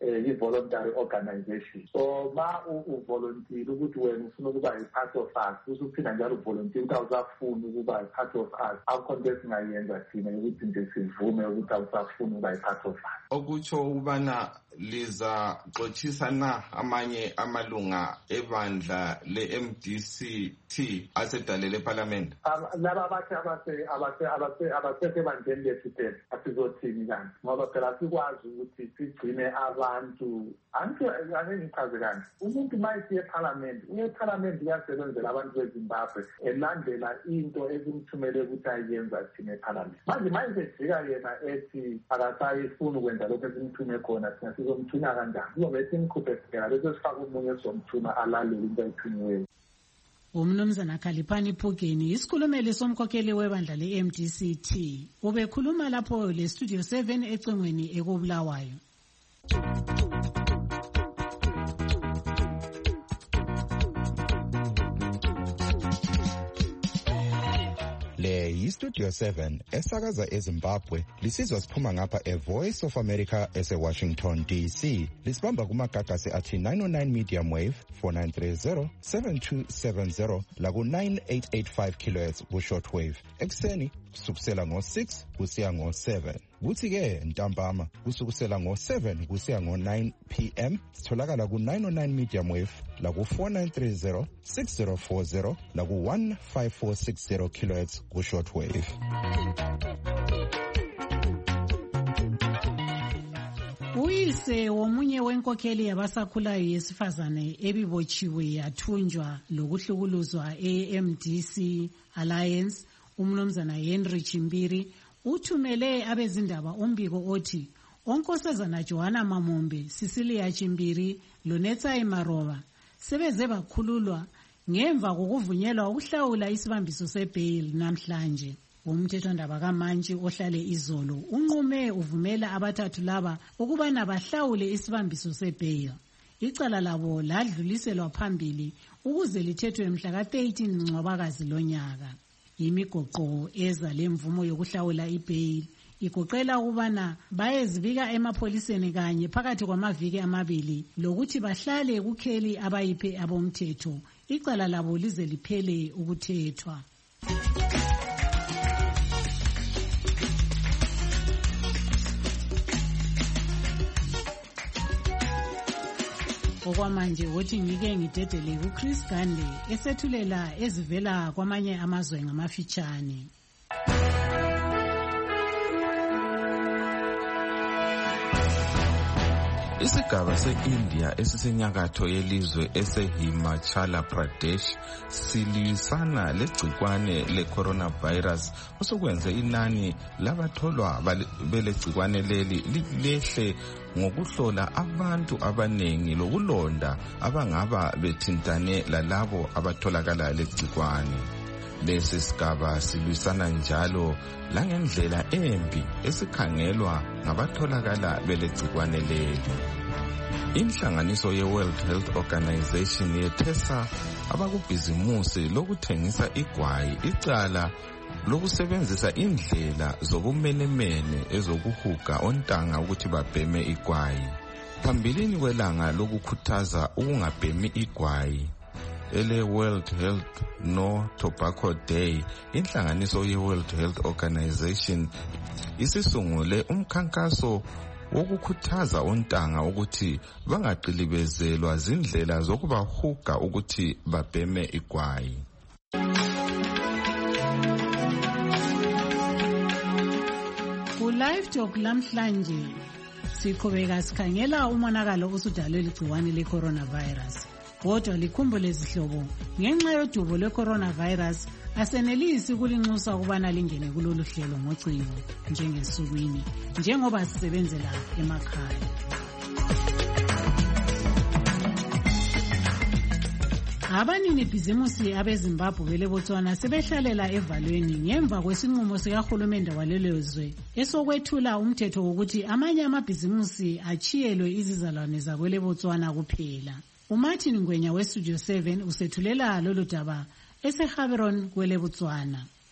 um i-voluntary organization. So ma uvolontier ukuthi wena ufuna ukuba i-part of us, usuphinda njalo uvolontier ukuthi awusafuni ukuba i-part of us, akho nto esingayenza thina ukuthi nje sivume ukuthi awusafuni ukuba i-part of us. Okutsho ukubana liza xothisa na amanye amalunga ebandla le-M D C T asedalele eParliament? Laba bathi abasekho ebandleni lethu phela asizothini kanti, ngoba phela sikwazi ukuthi sigcine abantu. Angichaze kanti umuntu ma esiye eParliament, uye eParliament uyasebenzela abantu beZimbabwe elandela into esimthumele ukuthi ayenza thina eParliament. Manje manje ejika yena ethi akasayifuni ukwenza lokho esimthume khona, thina sizomthuna kanjani? Kuzobe esimkhuphe siphela bese sifaka umunye somthuna alalele into ayithunyiweyo. Umnumzana Khaliphani Phugeni, isikhulumeli somkhokheli webandla le-M D C T, ubekhuluma lapho le Studio seven ecingweni ekubulawayo. Le yi-Studio seven esakaza eZimbabwe, lisizwa siphuma ngapha e-Voice of America ese-Washington D C. Lisibamba kumagagasi athi nine oh nine medium wave, four nine three zero, seven two seven zero, laku nine eight eight five kilohertz ku-short wave. Ekuseni kusukusela ngo-six kusiya ngo-seven. Kuthi-ke ntambama kusukusela ngo-seven kusiya ngo-nine p m sitholakala ku-nine oh nine medium wave laku four nine three zero, six zero four zero laku one five four six zero kilohertz ku-short wave. Uyise womunye wenkokheli yabasakhulayo yesifazane ebibotshiwe yathunjwa lokuhlukuluzwa e-M D C Alliance, umnumzana Henry Chimbiri, uthumele abezindaba umbiko othi onkosazana Johanna Mamombe, Cecilia Chimbiri loNetsayi Maroba sebeze bakhululwa ngemva kokuvunyelwa ukuhlawula isibambiso sebail namhlanje. Umthethwandaba kaMantshi ohlale izolo unqume uvumela abathathu laba ukubana bahlawule isibambiso sebail. Icala labo ladluliselwa phambili ukuze lithethwe mhla ka thirteen Ncwabakazi lonyaka. Imigoqo eza lemvumo yokuhlawula ibail igoqela ukubana bayezibika emapholiseni kanye phakathi kwamaviki amabili lokuthi bahlale kukheli abayiphe abomthetho. Icala labo lize liphele ukuthethwa. Okwamanje wothi ngike ngidedele kuChris Gande esethulela ezivela kwamanye amazwe ngamafitshane. Isigaba se-India esisenyakatho yelizwe ese-Himachal Pradesh silwisana legcikwane le-coronavirus osokwenze inani labatholwa belegcikwane leli lehle ngokuhlola abantu abanengi lokulonda abangaba bethintane lalabo abatholakala legcikwane. Lesi sigaba silwisana njalo langendlela embi esikhangelwa ngabatholakala belegcikwane leli. Inhlanganiso ye-World Health Organization yethesa abakubhizimusi lokuthengisa igwayi icala lokusebenzisa indlela zobumenemene ezokuhuga ontanga ukuthi babheme igwayi. Phambilini kwelanga lokukhuthaza ukungabhemi igwayi ele World Health No Tobacco Day, inhlanganiso ye-World Health Organization isisungule umkhankaso wokukhuthaza ontanga ukuthi bangaqilibezelwa zindlela zokubahuga ukuthi babheme igwayi. Ku-Live Talk lamhlanje siqhubeka sikhangela umonakalo osudalwe ligciwane le-coronavirus. Kodwa likhumbule zihlobo, ngenxa yodubo lwe-coronavirus asenelisi ukulinxusa ukubana lingene kulolu hlelo ngocingo njengesukwini, njengoba sisebenzela emakhaya. Abanini bhizimusi abeZimbabwe beleBotswana sebehlalela evalweni ngemva kwesinqumo sikahulumende walelozwe esokwethula umthetho wokuthi amanye amabhizimusi achiyelwe izizalwane zakweleBotswana kuphela. uMartin Ngwenya weStudio seven usethulela lolu daba eseGaborone kweleBotswana.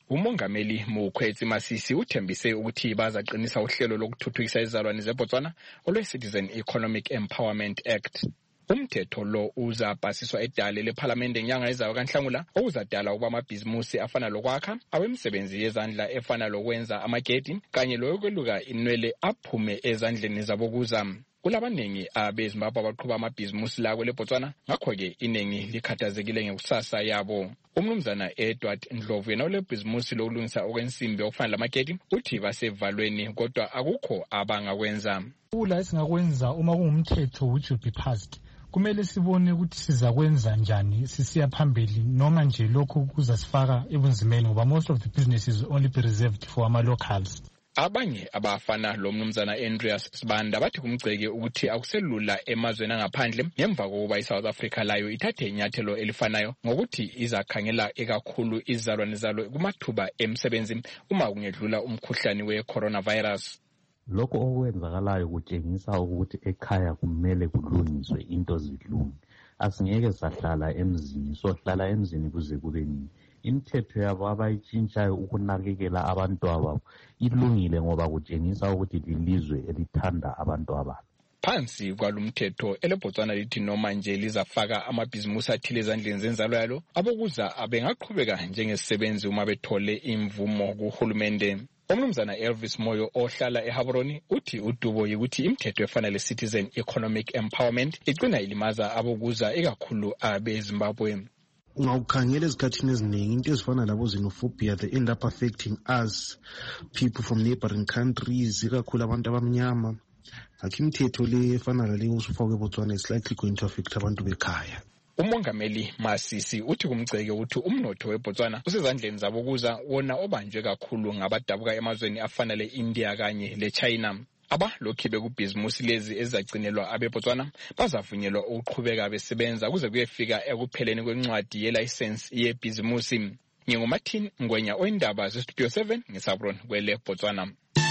Umongameli Mokwetsi Masisi uthembise ukuthi bazaqinisa uhlelo lokuthuthukisa izalwane zeBotswana olwe-Citizen Economic Empowerment Act. Umthetho lo uzapasiswa edale lePhalamende ngenyanga ezayo kaNhlangula okuzadala ukuba amabhizimusi afana lokwakha, awemisebenzi yezandla efana lokwenza amagedi kanye loyokweluka inwele aphume ezandleni zabokuza. Kulabaningi abeZimbabwe abaqhuba amabhizimusi la kweleBotswana, ngakho-ke iningi likhathazekile ngekusasa yabo. Umnumzana Edward Ndlovu yena olebhizimusi lokulungisa okwensimbi okufana lamagedi uthi basevalweni kodwa akukho abangakwenza. Ula esingakwenza uma kungumthetho which will be passed, kumele sibone ukuthi sizakwenza njani sisiya phambili noma nje lokho kuzasifaka ebunzimeni ngoba most of the businesses only be reserved for ama locals. Abanye abafana lo mnumzana Andreas Sibanda bathi kumgceke ukuthi akuselula emazweni angaphandle ngemva kokuba iSouth Africa layo ithathe inyathelo elifanayo ngokuthi izakhangela ekakhulu izalwane zalo kumathuba emsebenzi uma kungedlula umkhuhlane we-coronavirus. Lokho okwenzakalayo kutshengisa ukuthi ekhaya kumele kulungiswe into zilunge. Asingeke sahlala emzini, sohlala emzini kuze kube nini. Imithetho yabo abayitshintshayo ukunakekela abantu ababo ilungile ngoba kutshengisa ukuthi lilizwe elithanda abantu ababo. Phansi kwalumthetho eleBotswana lithi noma nje lizafaka amabhizimusi athile ezandleni zenzalo yalo abokuza abengaqhubeka njengesisebenzi uma bethole imvumo kuhulumende. Umnumzana Elvis Moyo ohlala eHaboroni uthi udubo yikuthi imithetho efana le-Citizen Economic Empowerment igcina ilimaza abokuza ekakhulu abeZimbabwe. Ngawukhangela ezikhathini eziningi into ezifana labo xenophobia they end up affecting us people from neighboring countries ikakhulu abantu abamnyama. Akho imithetho le efana lale usufaka eBotswana is likely going to affect abantu bekhaya. Umongameli Masisi uthi kumgceke ukuthi umnotho weBotswana usezandleni zabokuza wona obanjwe kakhulu ngabadabuka emazweni afana le-India kanye le-China. Aba lokhi bekubhizimusi lezi ezagcinelwa abeBotswana bazavunyelwa ukuqhubeka besebenza kuze kuyefika ekupheleni kwencwadi yelicense yebhizimusi. NginguMartin Ngwenya oyindaba zeStudio seven ngeSabron kwele Botswana.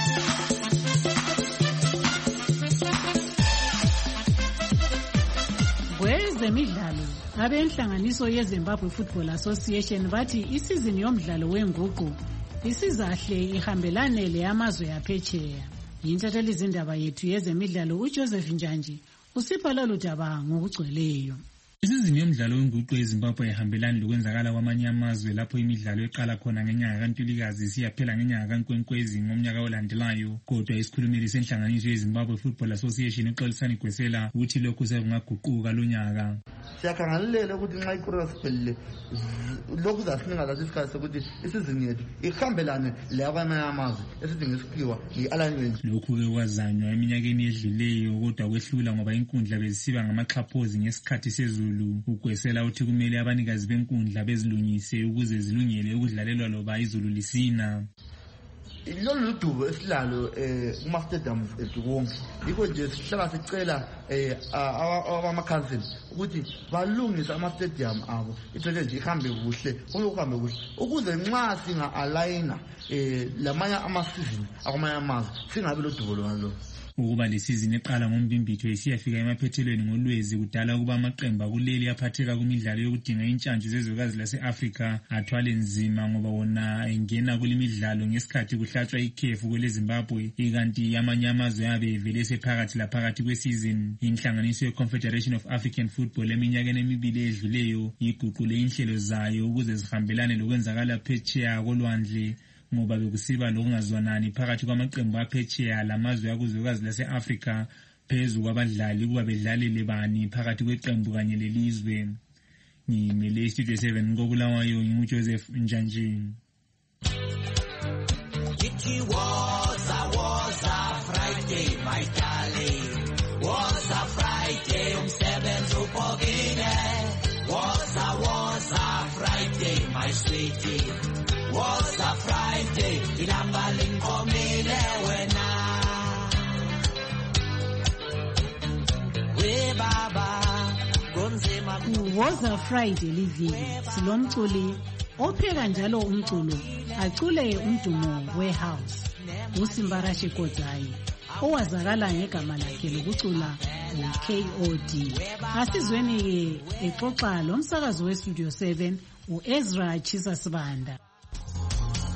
Kwezemidlalo, abenhlanganiso yeZimbabwe Football Association bathi isizini yomdlalo wenguqu isizahle ihambelane leyamazwe yaphetsheya. Yintatheli izindaba yethu yezemidlalo uJoseph Njanji usipha lolu daba ngokugcweleyo. Isizini yomdlalo wenguqu eZimbabwe ihambelana lokwenzakala kwamanye amazwe lapho imidlalo eqala khona ngenyanga kaNtulikazi siyaphela ngenyanga kaNkwenkwezi ngomnyaka olandelayo. Kodwa isikhulumeli senhlanganiso yeZimbabwe Football Association uXolisani Gwesela uthi lokhu sekungaguquka lo nyaka. Siyakhangelela ukuthi nxa ikorona siphelile lokhu zasinika lathi isikhathi sokuthi isizini yethu ihambelane lakwamanye amazwe esithi ngesikhiwa i-alignment. Lokhu-ke kwazanywa eminyakeni edluleyo kodwa kwehlula ngoba inkundla bezisiba ngamaxhaphozi ngesikhathi sezulu. Ugwesela uthi kumele abanikazi benkundla bezilungise ukuze zilungele ukudlalelwa loba izulu lisina. Lolu ludubo esilalo eh kuma stadiums edukonke yikho nje sihlala sicela eh abama-council ukuthi balungise ama stadium abo ithethe nje ihambe kuhle ukuhambe kuhle ukuze nxa singa-aligna eh lamanye ama-season akwamanye amazwe singabe lodubo lona. Ukuba lesizini eqala ngombimbitho isiyafika emaphethelweni ngolwezi kudala ukuba amaqembu akuleli aphatheka kumidlalo yokudinga intshantshu zezwekazi lase-Afrika athwale nzima ngoba wona engena kule midlalo ngesikhathi kuhlatshwa ikhefu kwele Zimbabwe ikanti amanye amazwe yabe evele sephakathi laphakathi kwesizini. Inhlanganiso ye-Confederation of African Football eminyakeni emibili edluleyo iguqule inhlelo zayo ukuze zihambelane lokwenzakala phetsheya kolwandle ngoba bekusiba lokungazwanani phakathi kwamaqembu aphetsheya lamazwe akuzwekazi lase-Afrika phezu kwabadlali kuba bedlalele bani phakathi kweqembu kanye lelizwe. Ngimele iStudio seven koBulawayo nginguJoseph Njanji. It was a was a Friday my darling, was a Friday umsebenzi ubhokile, was a was a Friday my sweetie. Was a Friday, ilamba linkomile wena. We baba, gonzima. Was a Friday livili, silomculi, opheka njalo umculo, acule umdumo warehouse. Usimbara Shikodzai, owazakala ngegama lakhe lokucula u-K O D. Asizweni exoxa lo msakazo weStudio seven, u-Ezra Chisa Sibanda.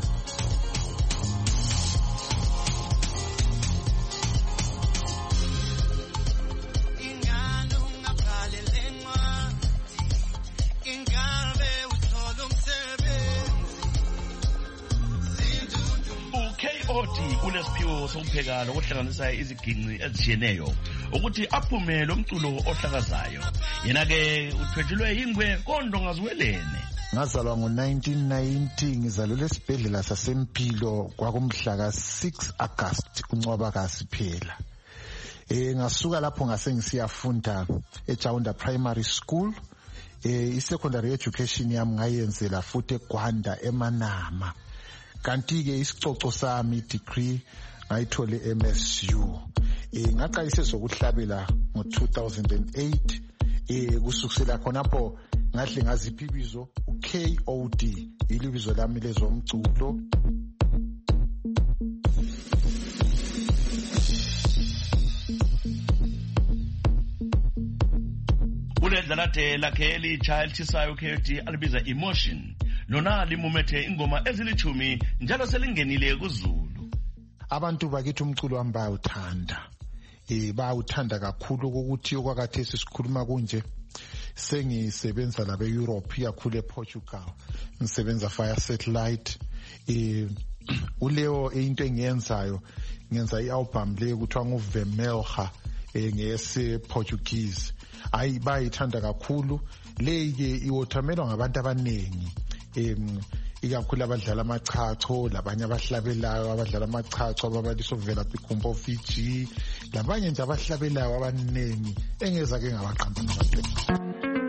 othi ulesiphiwo sokupheka lokuhlanganisa iziginci ezishiyeneyo ukuthi aphume lo mculo ohlakazayo. Yena-ke uthwetshulwe yingwe kondongaziwelene. Ngazalwa ngo-nineteen ninety, ngizalelwe esibhedlela sasempilo kwakumhla ka six August kuNcwabakazi phela. Eh ngasuka lapho ngase ngisiyafunda eJaunda Primary School. Eh i-secondary education yami ngayenzela futhi eGwanda eManama. Kanti ke isicoco sami degree ngayithole e M S U. Eh ngaqalisa sokuhlabela ngo two thousand eight. Eh kusukusela khonapho ngahle ngaziphi ibizo u-K O D ilibizo lami lezomculo. Uledlalate lakhe elitsha elithisayo u-K O D alibiza Emotion. Lona limumethe ingoma ezilichumi njalo selingenile kuZulu. Abantu bakithi umculo wami bayawuthanda. Eh bayawuthanda kakhulu ukuthi okwakhathesi sikhuluma kunje. Sengisebenza la be-Europe ikakhulu ePortugal. Ngisebenza via satellite. Eh uleo into engiyenzayo ngenza i-album leyo kuthiwa nguVemelha eh ngese Portuguese. Ayi bayithanda kakhulu. Leke iwothamelwa ngabantu abanengi. Em ikakhulu abadlala amachacho, labanye abahlabelayo abadlala amachacho ababalisa ovela kwikhumbo Fiji, labanye nje abahlabelayo abanengi engeza ke ngabaqamba abantu.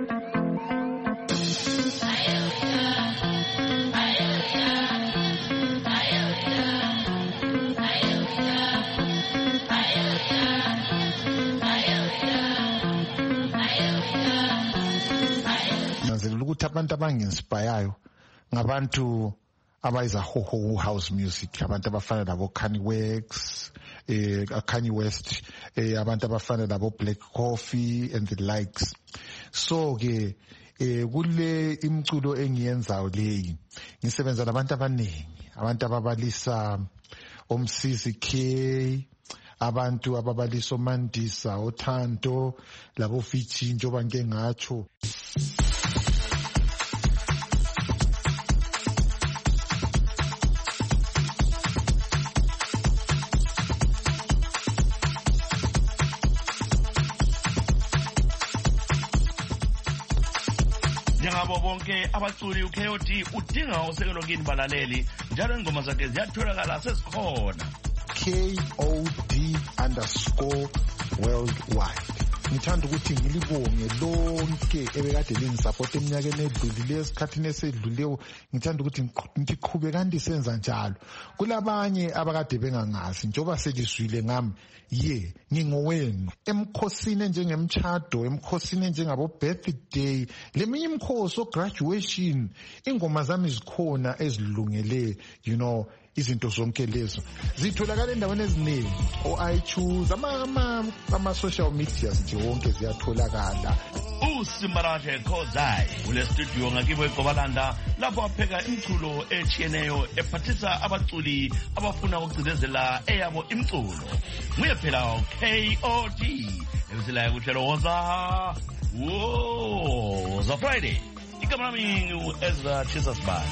Nanzelela ukuthi abantu abangi-inspireyo ngabantu abayiza hoho house music, abantu abafana labo Kanye West, eh Kanye West, eh abantu abafana labo Black Coffee and the likes. So ke eh kule imculo engiyenzayo leyi ngisebenza nabantu abanengi, abantu ababalisa Omsisi K, abantu ababalisa oMandisa, oThando, labo Fiji njoba ngeke ngatsho. Njengabo bonke abaculi u-K O D udinga usekelo kini balaleli njalo ingoma zakhe ziyatholakala sesikhona. K O D underscore worldwide. Ngithanda ukuthi ngilibonge lonke ebekade linisupport eminyakeni edlulileyo esikhathini esedluleyo. Ngithanda ukuthi ngiqhube kanti senza njalo. Kulabanye abakade bengangazi njoba seliswile ngami ye ngingowenu emkhosini enjengemchado, emkhosini enjengabo birthday, leminye imkhosi o graduation, ingoma zami zikhona ezilungele you know izinto zonke lezo zitholakala endaweni eziningi o-iTunes, ama ama social media nje wonke ziyatholakala. uSimbaraje Khozai ule studio ngakibo eGobalanda lapho apheka imculo echiyeneyo ephathisa abaculi abafuna ukugcinezela eyabo imculo. Nguye phela K O D emsila ukuhlelo woza wo woza Friday. Igama lami ngu-Ezra Jesus Band.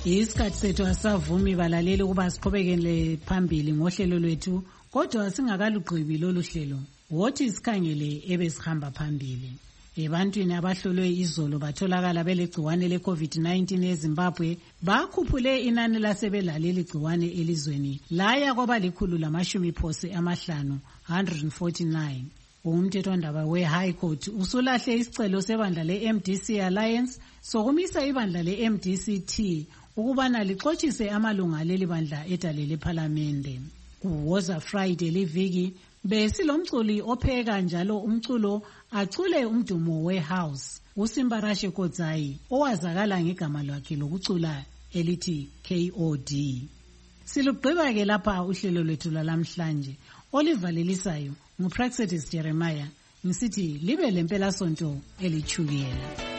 Isikhathi sethu asavumi balaleli ukuba siqhubekele phambili ngohlelo lwethu, kodwa singakalugqibi lolu hlelo. Wothi sikhangele ebesihamba phambili. Ebantwini abahlolwe izolo batholakala belegciwane le-COVID nineteen eZimbabwe, bakhuphule inani lasebelaleli gciwane elizweni laya kwaba likhulu lamashumi phose amahlanu, one hundred forty-nine. Umthethwandaba we-High Court usulahle isicelo sebandla le-M D C Alliance sokumisa ibandla le-M D C T ukubana lixoshise amalunga leli bandla edale lephalamende. Kuwoza Friday liviki besilomculi opheka njalo umculo acule umdumo we-house uSimbarashe Kodzai owazakala ngegama lwakhe lokucula elithi K O D. Silugqiba ke lapha uhlelo lwethu lwalamhlanje. Olivalelisayo nguPraxedis Jeremiah ngisithi libe lempela sonto elichukela.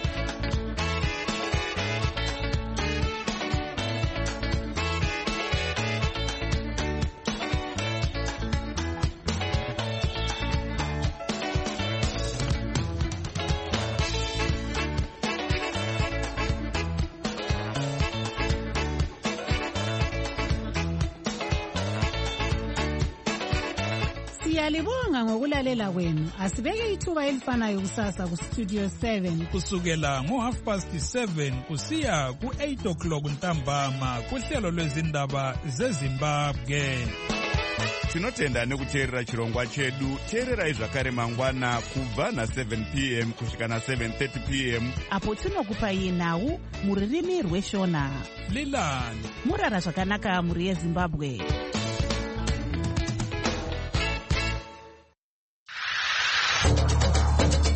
Siyalibonga ngokulalela kwenu. Asibeke ithuba elifanayo kusasa ku Studio seven kusukela ngo half past seven kusiya ku eight o'clock ntambama kuhlelo lwezindaba zeZimbabwe. Tinotenda nekuteerera chirongwa chedu. Teererai zvakare mangwana kubva na seven p m kusvika na seven thirty p m apo tinokupai nhau muririmi rweshona. Lilani murara zvakanaka muri yeZimbabwe.